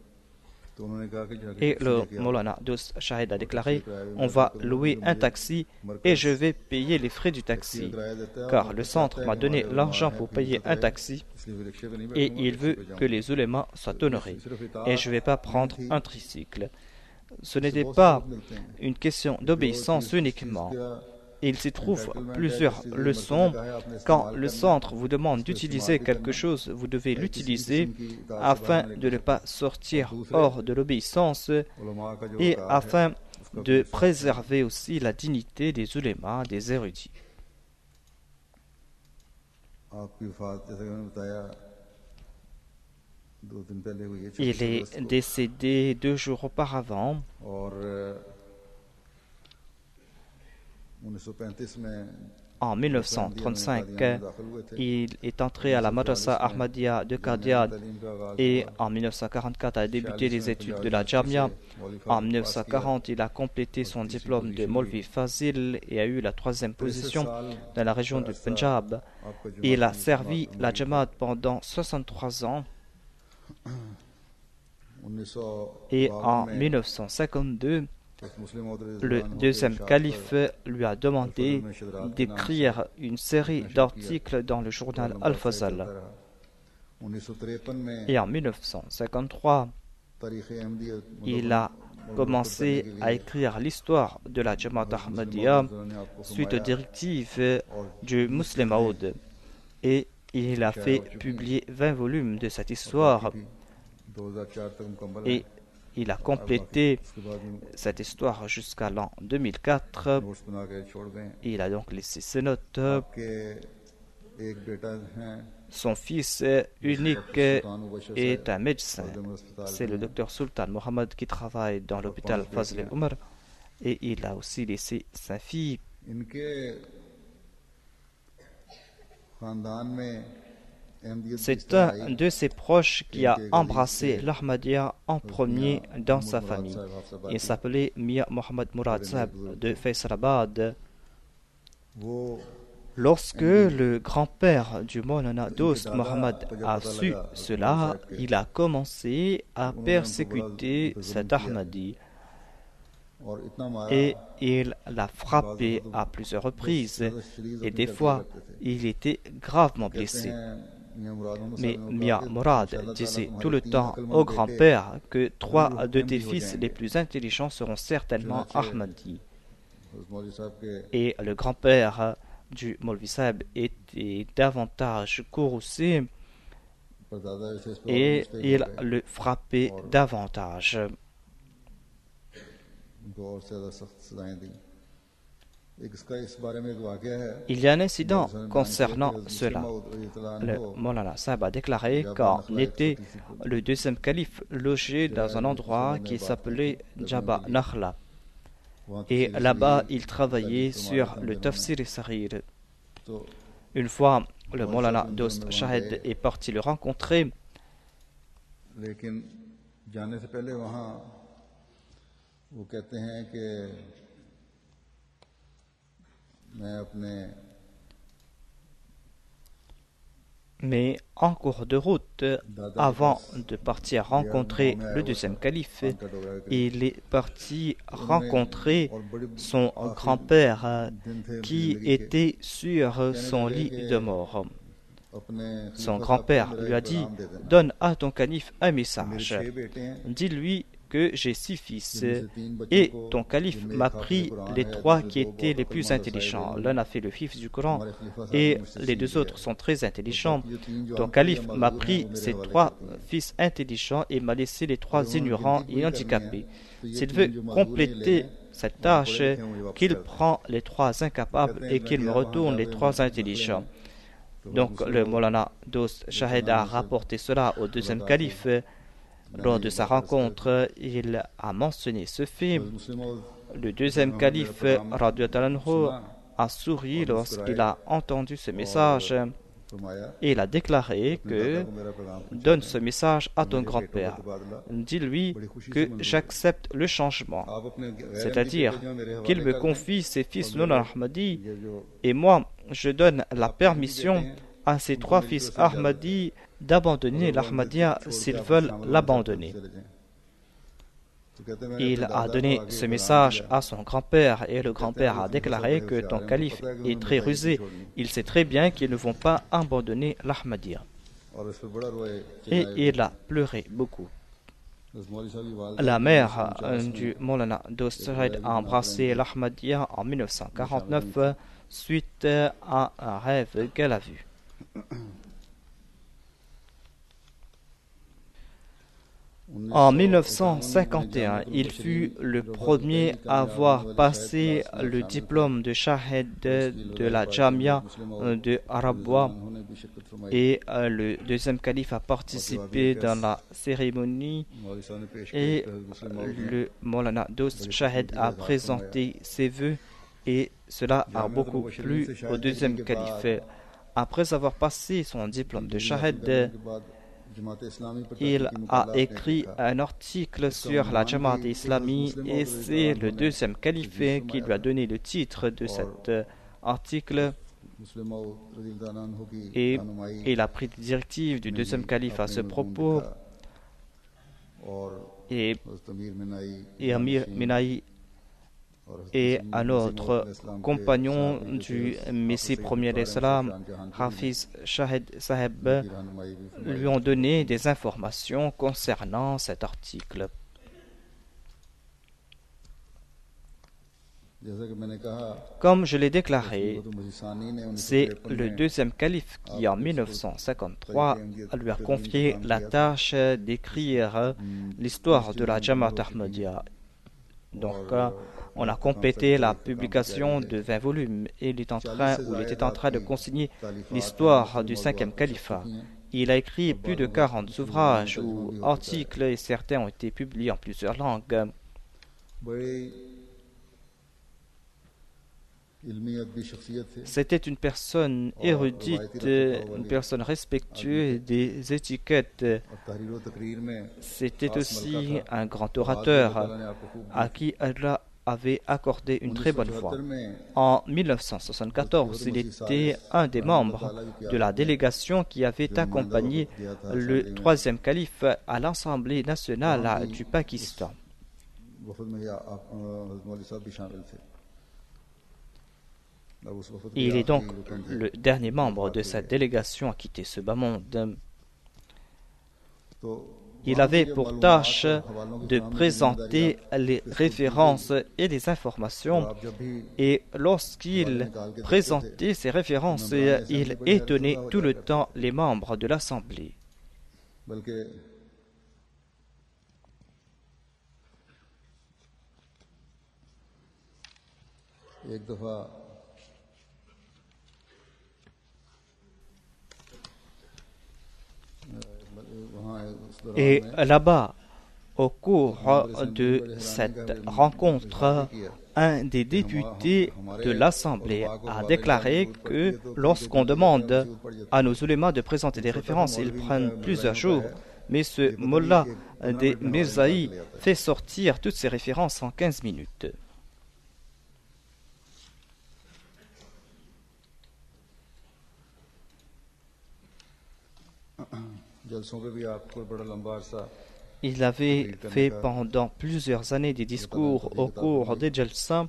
Speaker 2: Et le Maulana Dost Shahid a déclaré « On va louer un taxi et je vais payer les frais du taxi. Car le centre m'a donné l'argent pour payer un taxi et il veut que les ulémas soient honorés. Et je ne vais pas prendre un tricycle. » Ce n'était pas une question d'obéissance uniquement. Il s'y trouve plusieurs leçons. Quand le centre vous demande d'utiliser quelque chose, vous devez l'utiliser afin de ne pas sortir hors de l'obéissance et afin de préserver aussi la dignité des ulémas, des érudits. Il est décédé 2 jours auparavant. En 1935, il est entré à la Madrasa Ahmadiyya de Qadian et en 1944 a débuté les études de la Jamia. En 1940, il a complété son diplôme de Maulvi Fazil et a eu la 3e position dans la région du Punjab. Il a servi la Jamaat pendant 63 ans. Et en 1952, le 2e calife lui a demandé d'écrire une série d'articles dans le journal Al-Fazal. Et en 1953, il a commencé à écrire l'histoire de la Jamaat Ahmadiyya suite aux directives du Muslim Maud. Et il a fait publier 20 volumes de cette histoire. Et il a complété cette histoire jusqu'à l'an 2004. Il a donc laissé ses notes. Son fils unique est un médecin. C'est le docteur Sultan Mohammed qui travaille dans l'hôpital Fazl Umar. Et il a aussi laissé sa fille. C'est un de ses proches qui a embrassé l'Ahmadiyya en premier dans sa famille. Il s'appelait Mia Mohammad Murad Saab de Faisalabad. Lorsque le grand-père du Maulana Dost Mohammad a su cela, il a commencé à persécuter cet Ahmadi. Et il l'a frappé à plusieurs reprises. Et des fois, il était gravement blessé. Mais Mia Murad disait tout le temps au grand-père que 3 de tes fils les plus intelligents seront certainement Ahmadis. Et le grand-père du Maulvi Sahib était davantage courroucé et il le frappait davantage. Il y a un incident concernant cela. Le Maulana Sahib a déclaré qu'en été, le deuxième calife logeait dans un endroit qui s'appelait Jaba Nakhla. Et là-bas, il travaillait sur le Tafsir Saghir. Une fois, le Maulana Dost Shahid est parti le rencontrer. Mais en cours de route, avant de partir rencontrer le deuxième calife, il est parti rencontrer son grand-père qui était sur son lit de mort. Son grand-père lui a dit: « Donne à ton calife un message. Dis-lui que j'ai 6 fils et ton calife m'a pris les 3 qui étaient les plus intelligents. L'un a fait le hifz du Coran et les 2 autres sont très intelligents. Ton calife m'a pris ces 3 fils intelligents et m'a laissé les 3 ignorants et handicapés. S'il veut compléter cette tâche, qu'il prend les 3 incapables et qu'il me retourne les 3 intelligents. » Donc le Maulana Dost Shahid a rapporté cela au deuxième calife. Lors de sa rencontre, il a mentionné ce fait. Le deuxième calife a souri lorsqu'il a entendu ce message et il a déclaré que donne ce message à ton grand-père. Dis-lui que j'accepte le changement, c'est-à-dire qu'il me confie ses fils non Ahmadi et moi je donne la permission à ses 3 fils Ahmadi d'abandonner l'Ahmadiyya s'ils veulent l'abandonner. Il a donné ce message à son grand-père et le grand-père a déclaré que ton calife est très rusé. Il sait très bien qu'ils ne vont pas abandonner l'Ahmadiyya. Et il a pleuré beaucoup. La mère du Maulana Dost Shahid a embrassé l'Ahmadiyya en 1949 suite à un rêve qu'elle a vu. En 1951, il fut le premier à avoir passé le diplôme de Shahid de la Jamia de Arabwa et le deuxième calife a participé dans la cérémonie et le Maulana Dost Shahid a présenté ses vœux et cela a beaucoup plu au deuxième calife. Après avoir passé son diplôme de Shahid, il a écrit un article sur la Jamaat Islami et c'est le deuxième calife qui lui a donné le titre de cet article et il a pris des directives du deuxième calife à ce propos et Amir Minaï et un autre compagnon du Messie premier d'Islam, Hafiz Shahid Sahib, lui ont donné des informations concernant cet article. Comme je l'ai déclaré, c'est le deuxième calife qui, en 1953, lui a confié la tâche d'écrire l'histoire de la Jamaat Ahmadiyya. Donc, on a complété la publication de 20 volumes et il était en train de consigner l'histoire du 5e califat. Il a écrit plus de 40 ouvrages ou articles et certains ont été publiés en plusieurs langues. C'était une personne érudite, une personne respectueuse des étiquettes. C'était aussi un grand orateur à qui Allah avait accordé une très bonne voix. En 1974, il était un des membres de la délégation qui avait accompagné le 3e calife à l'Assemblée nationale du Pakistan. Il est donc le dernier membre de cette délégation à quitter ce bas monde. Il avait pour tâche de présenter les références et les informations, et lorsqu'il présentait ces références, il étonnait tout le temps les membres de l'Assemblée. Et là-bas, au cours de cette rencontre, un des députés de l'Assemblée a déclaré que lorsqu'on demande à nos ulémas de présenter des références, ils prennent plusieurs jours, mais ce mullah des Mirzaï fait sortir toutes ces références en 15 minutes. Il avait fait pendant plusieurs années des discours au cours des Jalsa.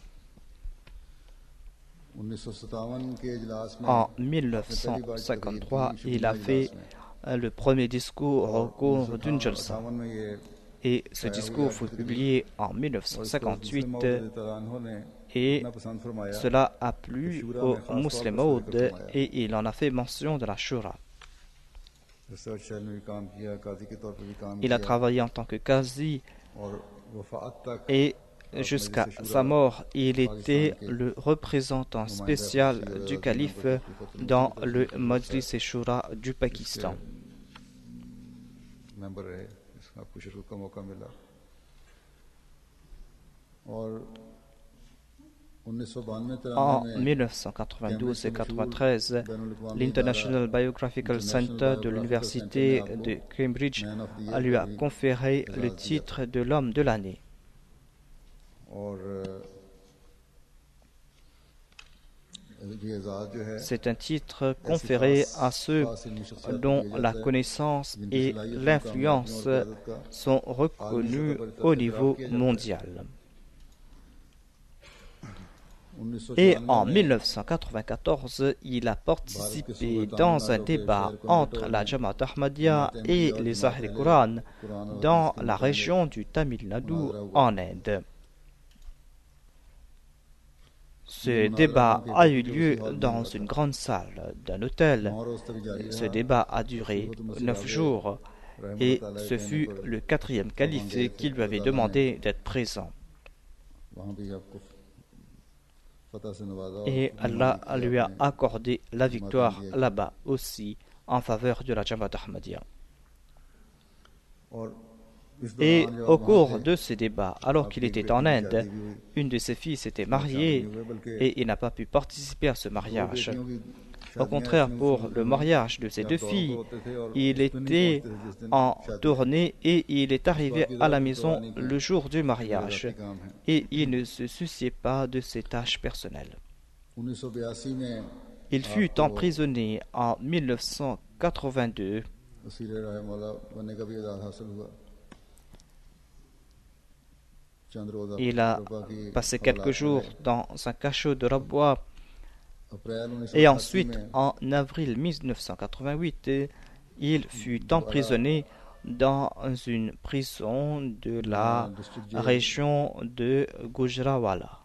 Speaker 2: En 1953, il a fait le premier discours au cours d'une Jalsa. Et ce discours fut publié en 1958 et cela a plu aux musulmans et il en a fait mention de la Shura. Il a travaillé en tant que qazi et jusqu'à sa mort, il était le représentant spécial du calife dans le Majlis et Shura du Pakistan. En 1992 et 1993, l'International Biographical Center de l'Université de Cambridge lui a conféré le titre de l'homme de l'année. C'est un titre conféré à ceux dont la connaissance et l'influence sont reconnues au niveau mondial. Et en 1994, il a participé dans un débat entre la Jamaat Ahmadiyya et les Ahl Quran dans la région du Tamil Nadu en Inde. Ce débat a eu lieu dans une grande salle d'un hôtel. Ce débat a duré 9 jours et ce fut le 4e calife qui lui avait demandé d'être présent. Et Allah lui a accordé la victoire là-bas aussi en faveur de la Jamaat Ahmadiyya. Et au cours de ces débats, alors qu'il était en Inde, une de ses filles s'était mariée et il n'a pas pu participer à ce mariage. Au contraire, pour le mariage de ses 2 filles, il était en tournée et il est arrivé à la maison le jour du mariage et il ne se souciait pas de ses tâches personnelles. Il fut emprisonné en 1982. Il a passé quelques jours dans un cachot de Rabwa et ensuite, en avril 1988, il fut emprisonné dans une prison de la région de Gujranwala.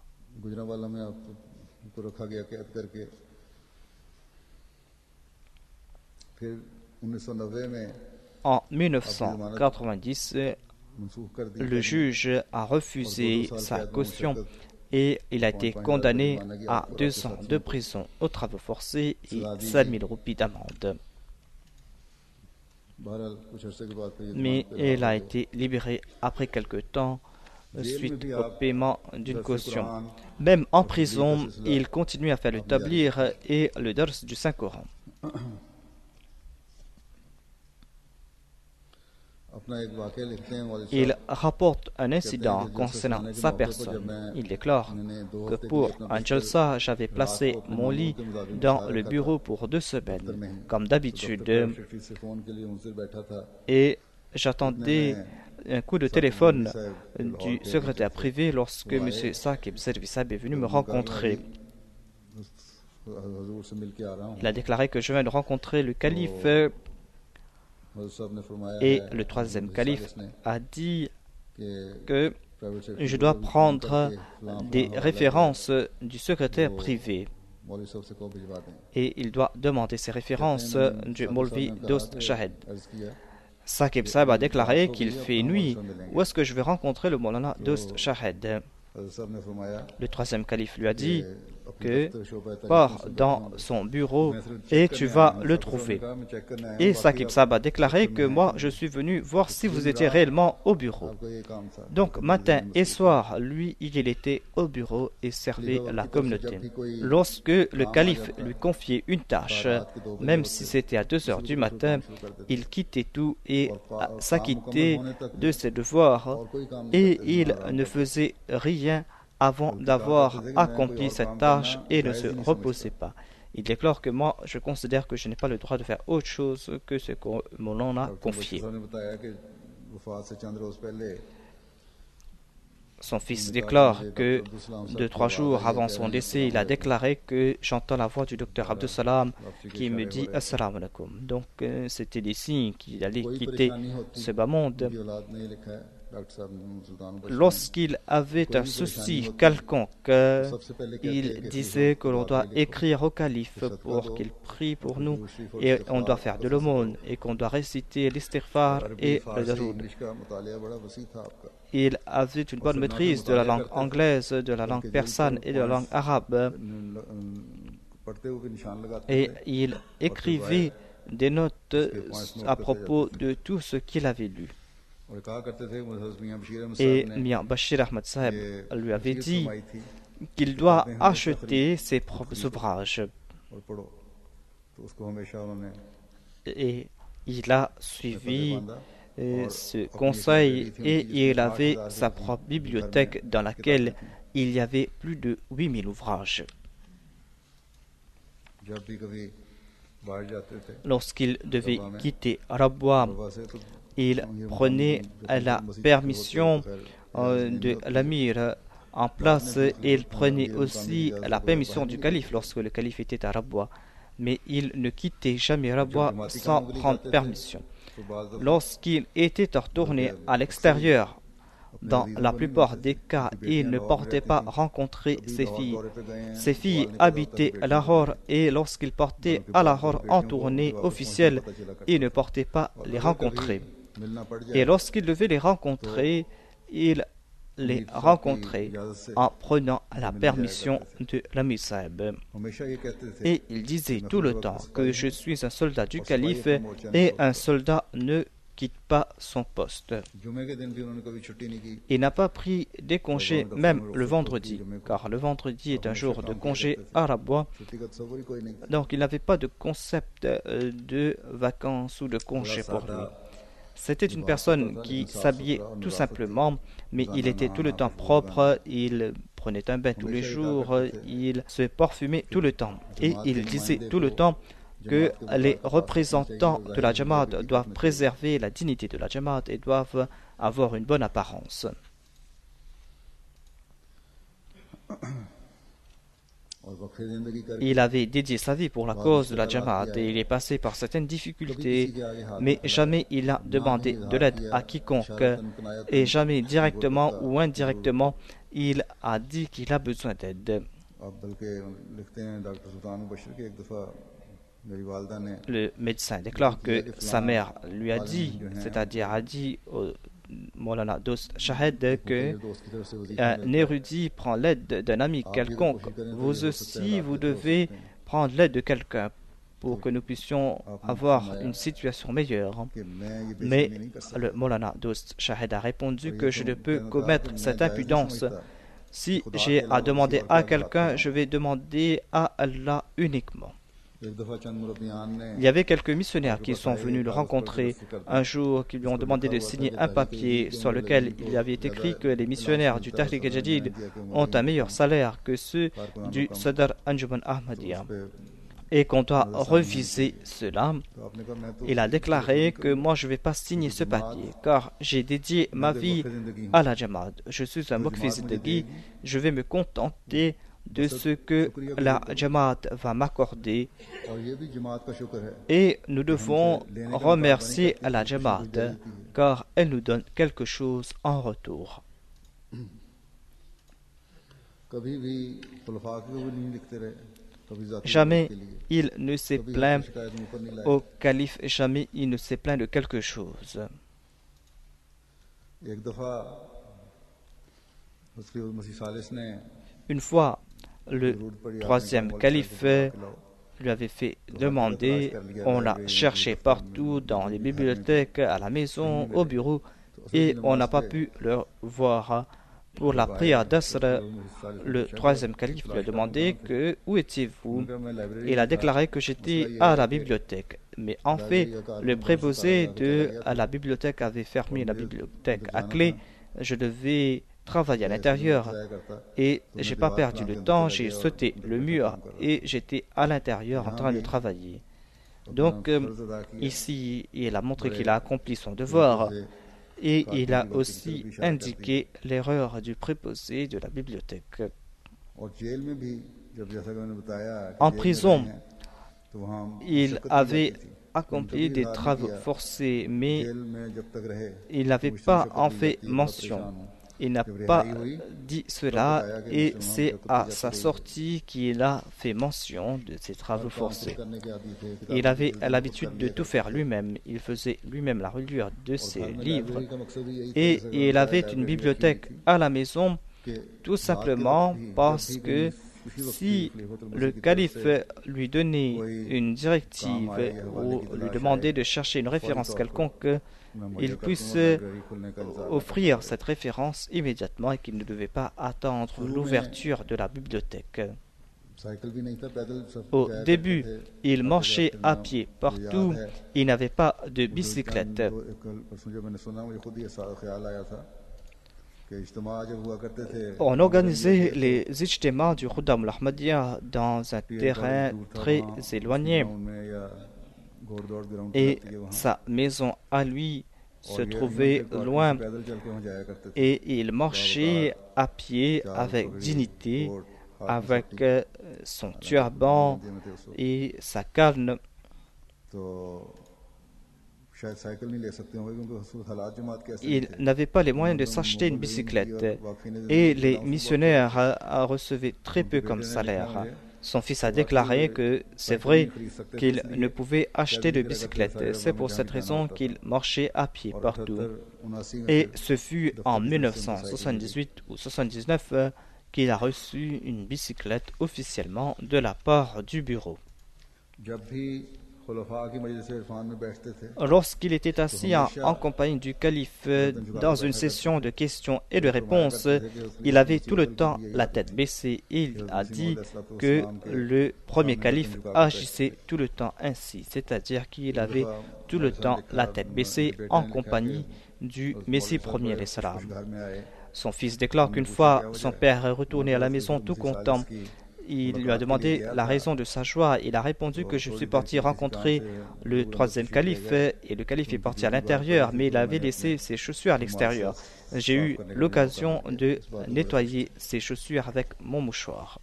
Speaker 2: En 1990, le juge a refusé sa caution et il a été condamné à 2 ans de prison aux travaux forcés et 5 000 roupies d'amende. Mais il a été libéré après quelque temps suite au paiement d'une caution. Même en prison, il continue à faire le tablir et le dars du Saint-Coran. Il rapporte un incident concernant sa personne. Il déclare que pour un jalsa, j'avais placé mon lit dans le bureau pour 2 semaines, comme d'habitude, et j'attendais un coup de téléphone du secrétaire privé lorsque M. Saqib Servissab est venu me rencontrer. Il a déclaré que je viens de rencontrer le calife Et le troisième calife a dit que je dois prendre des références du secrétaire privé. Et il doit demander ces références du Molvi Dost Shahed. Saqib Sahib a déclaré qu'il fait nuit. Où est-ce que je vais rencontrer le Maulana Dost Shahed? Le troisième calife lui a dit que pars dans son bureau et tu vas le trouver. Et Saqib Sahib a déclaré que moi je suis venu voir si vous étiez réellement au bureau. Donc matin et soir, lui il était au bureau et servait la communauté. Lorsque le calife lui confiait une tâche, même si c'était à 2 heures du matin, il quittait tout et s'acquittait de ses devoirs et il ne faisait rien avant d'avoir accompli cette tâche et ne se reposait pas. Il déclare que moi, je considère que je n'ai pas le droit de faire autre chose que ce qu'on m'en a confié. Son fils déclare que 2-3 jours avant son décès, il a déclaré que j'entends la voix du docteur Abdus Salam qui me dit « Assalamu alaikum ». Donc c'était des signes qu'il allait quitter ce bas monde. Lorsqu'il avait un souci quelconque, il disait que l'on doit écrire au calife pour qu'il prie pour nous et on doit faire de l'aumône et qu'on doit réciter l'istighfar et le daroud. Il avait une bonne maîtrise de la langue anglaise, de la langue persane et de la langue arabe. Et il écrivait des notes à propos de tout ce qu'il avait lu. Et Mian Bashir Ahmad Sahib lui avait dit qu'il doit acheter ses propres ouvrages. Et il a suivi ce conseil et il avait sa propre bibliothèque dans laquelle il y avait plus de 8000 ouvrages. Lorsqu'il devait quitter Rabwa, il prenait la permission de l'amir en place et il prenait aussi la permission du calife lorsque le calife était à Rabwa. Mais il ne quittait jamais Rabwa sans prendre permission. Lorsqu'il était retourné à l'extérieur, dans la plupart des cas, il ne portait pas rencontrer ses filles. Ses filles habitaient à Lahore et lorsqu'il partait à Lahore en tournée officielle, il ne portait pas les rencontrer. Et lorsqu'il devait les rencontrer, il les rencontrait en prenant la permission de l'Amir Sahib. Et il disait tout le temps que je suis un soldat du calife et un soldat ne quitte pas son poste. Il n'a pas pris des congés même le vendredi, car le vendredi est un jour de congé à Rabwa. Donc il n'avait pas de concept de vacances ou de congé pour lui. C'était une personne qui s'habillait tout simplement, mais il était tout le temps propre, il prenait un bain tous les jours, il se parfumait tout le temps. Et il disait tout le temps que les représentants de la Jamaat doivent préserver la dignité de la Jamaat et doivent avoir une bonne apparence. Il avait dédié sa vie pour la cause de la Jamaat et il est passé par certaines difficultés, mais jamais il a demandé de l'aide à quiconque et jamais directement ou indirectement il a dit qu'il a besoin d'aide. Le médecin déclare que sa mère lui a dit, c'est-à-dire a dit au Maulana Dost Shahed qu'un érudit prend l'aide d'un ami quelconque. Vous aussi, vous devez prendre l'aide de quelqu'un pour que nous puissions avoir une situation meilleure. Mais le Maulana Dost Shahed a répondu que je ne peux commettre cette impudence. Si j'ai à demander à quelqu'un, je vais demander à Allah uniquement. Il y avait quelques missionnaires qui sont venus le rencontrer un jour, qui lui ont demandé de signer un papier sur lequel il avait écrit que les missionnaires du Tahrik Jadid ont un meilleur salaire que ceux du Sadr Anjuman Ahmadiyya et qu'on doit reviser cela. Il a déclaré que moi je ne vais pas signer ce papier car j'ai dédié ma vie à la Jamaat. Je suis un Mokfi Zindagi, je vais me contenter de ce que la Jamaat va m'accorder
Speaker 1: और ये भी जमात का शुक्र है
Speaker 2: et nous devons remercier la Jamaat car elle nous donne quelque chose en retour.
Speaker 1: कभी भी खुलफा के भी नहीं लिखते रहे कभी जाती जरूरत
Speaker 2: Jamais
Speaker 1: के लिए
Speaker 2: il ne s'est
Speaker 1: कभी
Speaker 2: plaint
Speaker 1: अपनी शिकायत मुंह पर नहीं
Speaker 2: au
Speaker 1: लाए
Speaker 2: calife, jamais il ne s'est plaint de quelque chose.
Speaker 1: एक दफा उसके मसीह सालिस ने
Speaker 2: Une fois, le
Speaker 1: जरूरत पड़ी आपने
Speaker 2: troisième
Speaker 1: कहा,
Speaker 2: calife
Speaker 1: "मौलवी साहब को
Speaker 2: lui avait fait demander, on l'a cherché partout, dans les bibliothèques, à la maison, au bureau, et on n'a pas pu le voir. Pour la prière d'Asr, le troisième calife lui a demandé que où étiez-vous? Il a déclaré que j'étais à la bibliothèque. Mais en fait, le préposé de la bibliothèque avait fermé la bibliothèque à clé. Je devais travailler à l'intérieur et j'ai pas perdu le temps. J'ai sauté le mur et j'étais à l'intérieur en train de travailler. Donc ici, il a montré qu'il a accompli son devoir. Et il a aussi indiqué l'erreur du préposé de la bibliothèque. En prison, il avait accompli des travaux forcés, mais il n'avait pas en fait mention. Il n'a pas dit cela et c'est à sa sortie qu'il a fait mention de ces travaux forcés. Il avait l'habitude de tout faire lui-même. Il faisait lui-même la reliure de ses livres et il avait une bibliothèque à la maison tout simplement parce que si le calife lui donnait une directive ou lui demandait de chercher une référence quelconque, il puisse offrir cette référence immédiatement et qu'il ne devait pas attendre l'ouverture de la bibliothèque. Au début, il marchait à pied partout, il n'avait pas de bicyclette. On organisait les ijtimas du Khuddam al-Ahmadiyya dans un terrain très éloigné et sa maison à lui se trouvait loin et il marchait à pied avec dignité, avec son turban et sa canne. Il n'avait pas les moyens de s'acheter une bicyclette et les missionnaires recevaient très peu comme salaire. Son fils a déclaré que c'est vrai qu'il ne pouvait acheter de bicyclette. C'est pour cette raison qu'il marchait à pied partout. Et ce fut en 1978 ou 1979 qu'il a reçu une bicyclette officiellement de la part du bureau. Lorsqu'il était assis en compagnie du calife dans une session de questions et de réponses, il avait tout le temps la tête baissée et il a dit que le premier calife agissait tout le temps ainsi, c'est-à-dire qu'il avait tout le temps la tête baissée en compagnie du Messie premier. Son fils déclare qu'une fois son père est retourné à la maison tout content. Il lui a demandé la raison de sa joie. Il a répondu que je suis parti rencontrer le troisième calife et le calife est parti à l'intérieur, mais il avait laissé ses chaussures à l'extérieur. J'ai eu l'occasion de nettoyer ses chaussures avec mon mouchoir.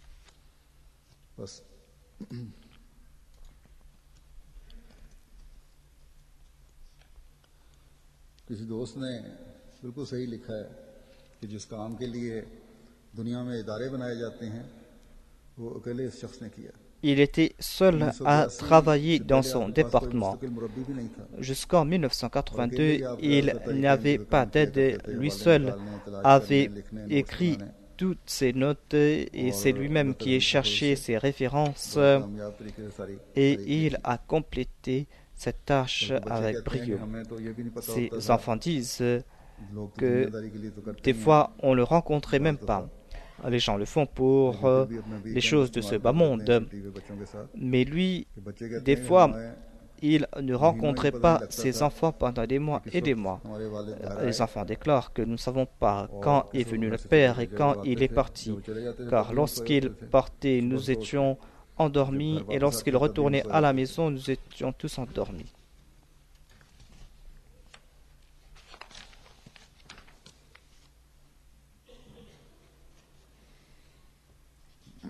Speaker 1: किसी दोस्त ने बिल्कुल सही लिखा है कि जिस काम के लिए दुनिया में इदारे बनाए जाते हैं वो अकेले इस शख्स ने किया.
Speaker 2: Il était seul à travailler dans son département. Jusqu'en 1982, il n'avait pas d'aide. Lui seul avait écrit toutes ses notes et c'est lui-même qui a cherché ses références et il a complété cette tâche avec brio. Ses enfants disent que des fois on ne le rencontrait même pas. Les gens le font pour les choses de ce bas monde. Mais lui, des fois, il ne rencontrait pas ses enfants pendant des mois et des mois. Les enfants déclarent que nous ne savons pas quand est venu le père et quand il est parti. Car lorsqu'il partait, nous étions endormis et lorsqu'il retournait à la maison, nous étions tous endormis.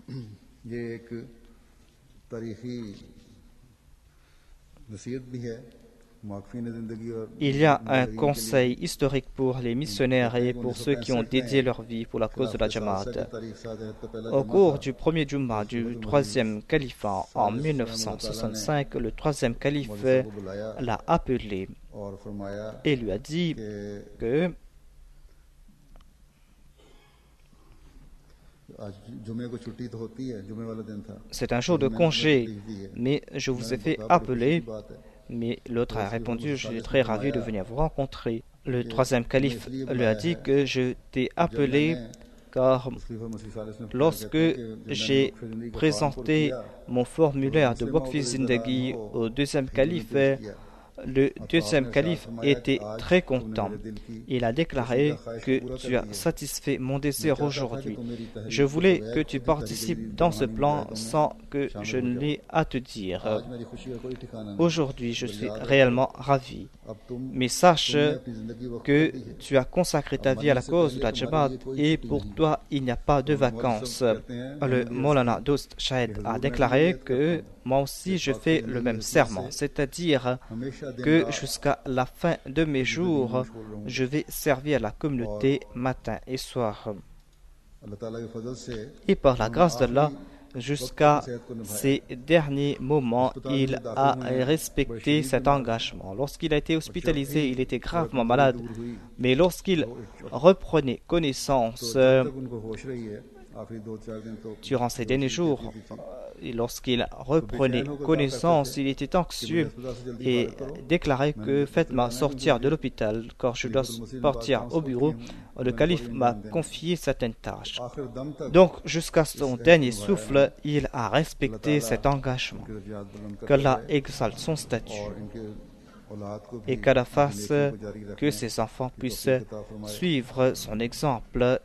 Speaker 1: ये एक तारीखी नसीहत भी है माकफी ने जिंदगी और
Speaker 2: Il y a un conseil historique pour les missionnaires et pour ceux qui ont dédié leur vie pour la cause de la Jamaat. Au cours du premier Jumma du troisième califat en 1965, le troisième calife l'a appelé et lui a dit que c'est un jour de congé, mais je vous ai fait appeler. Mais l'autre a répondu, je suis très ravi de venir vous rencontrer. Le troisième calife lui a dit que je t'ai appelé car lorsque j'ai présenté mon formulaire de Waqf Zindagi au deuxième calife, le deuxième calife était très content. Il a déclaré que tu as satisfait mon désir aujourd'hui. Je voulais que tu participes dans ce plan sans que je ne l'ai à te dire. Aujourd'hui, je suis réellement ravi. Mais sache que tu as consacré ta vie à la cause de la Jamaat et pour toi, il n'y a pas de vacances. Le Maulana Dost Shahed a déclaré que moi aussi, je fais le même serment, c'est-à-dire que jusqu'à la fin de mes jours, je vais servir la communauté matin et soir. Et par la grâce d'Allah, jusqu'à ces derniers moments, il a respecté cet engagement. Lorsqu'il a été hospitalisé, il était gravement malade, mais lorsqu'il reprenait connaissance durant ces derniers jours, et lorsqu'il reprenait connaissance, il était anxieux et déclarait que faites-moi sortir de l'hôpital car je dois partir au bureau. Le calife m'a confié certaines tâches. Donc, jusqu'à son dernier souffle, il a respecté cet engagement. Qu'Allah exalte son statut et qu'Allah fasse que ses enfants puissent suivre son exemple.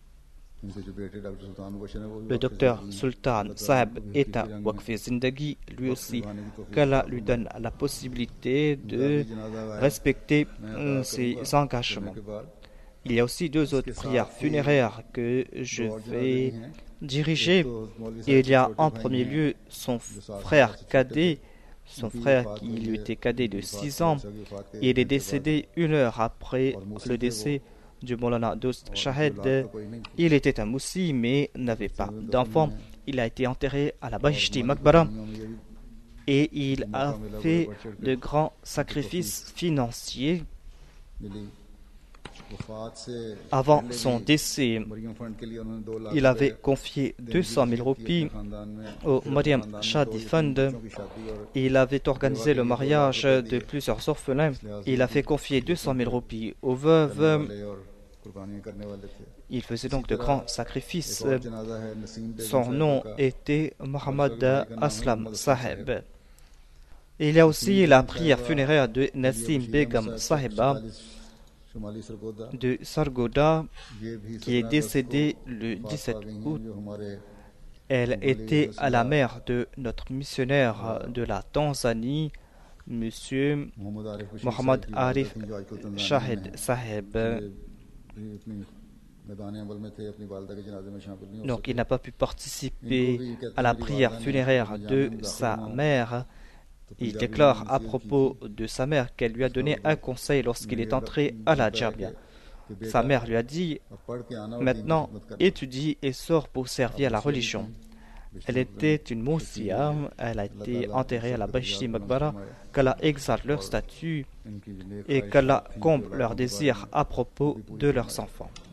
Speaker 2: Le docteur Sultan Saheb est un Waqf Zindagi, lui aussi, qu'Allah lui donne la possibilité de respecter ses engagements. Il y a aussi deux autres prières funéraires que je vais diriger. Il y a en premier lieu son frère cadet, son frère qui lui était cadet de 6 ans. Il est décédé 1 heure après le décès du Maulana Dost Shahed. Il était un moussi mais n'avait pas d'enfant. Il a été enterré à la Bahishti Maqbara et il a fait de grands sacrifices financiers. Avant son décès, il avait confié 200 000 roupies au Mariam Shadi Fund et il avait organisé le mariage de plusieurs orphelins. Il a fait confier 200 000 roupies aux veuves. Il faisait donc de grands sacrifices. Son nom était Mohammad Aslam Saheb. Et il y a aussi la prière funéraire de Nassim Begum Sahiba de Sargoda qui est décédée le 17 août. Elle était à la mère de notre missionnaire de la Tanzanie, Monsieur Mohammad Arif Shahed Saheb. Donc il n'a pas pu participer à la prière funéraire de sa mère. Il déclare à propos de sa mère qu'elle lui a donné un conseil lorsqu'il est entré à la Jamia. Sa mère lui a dit « Maintenant, étudie et sors pour servir la religion ». Elle était une moussia, elle a été enterrée à la Bahishti Maqbara, qu'Allah exalte leur statut et qu'Allah comble leurs désirs à propos de leurs enfants.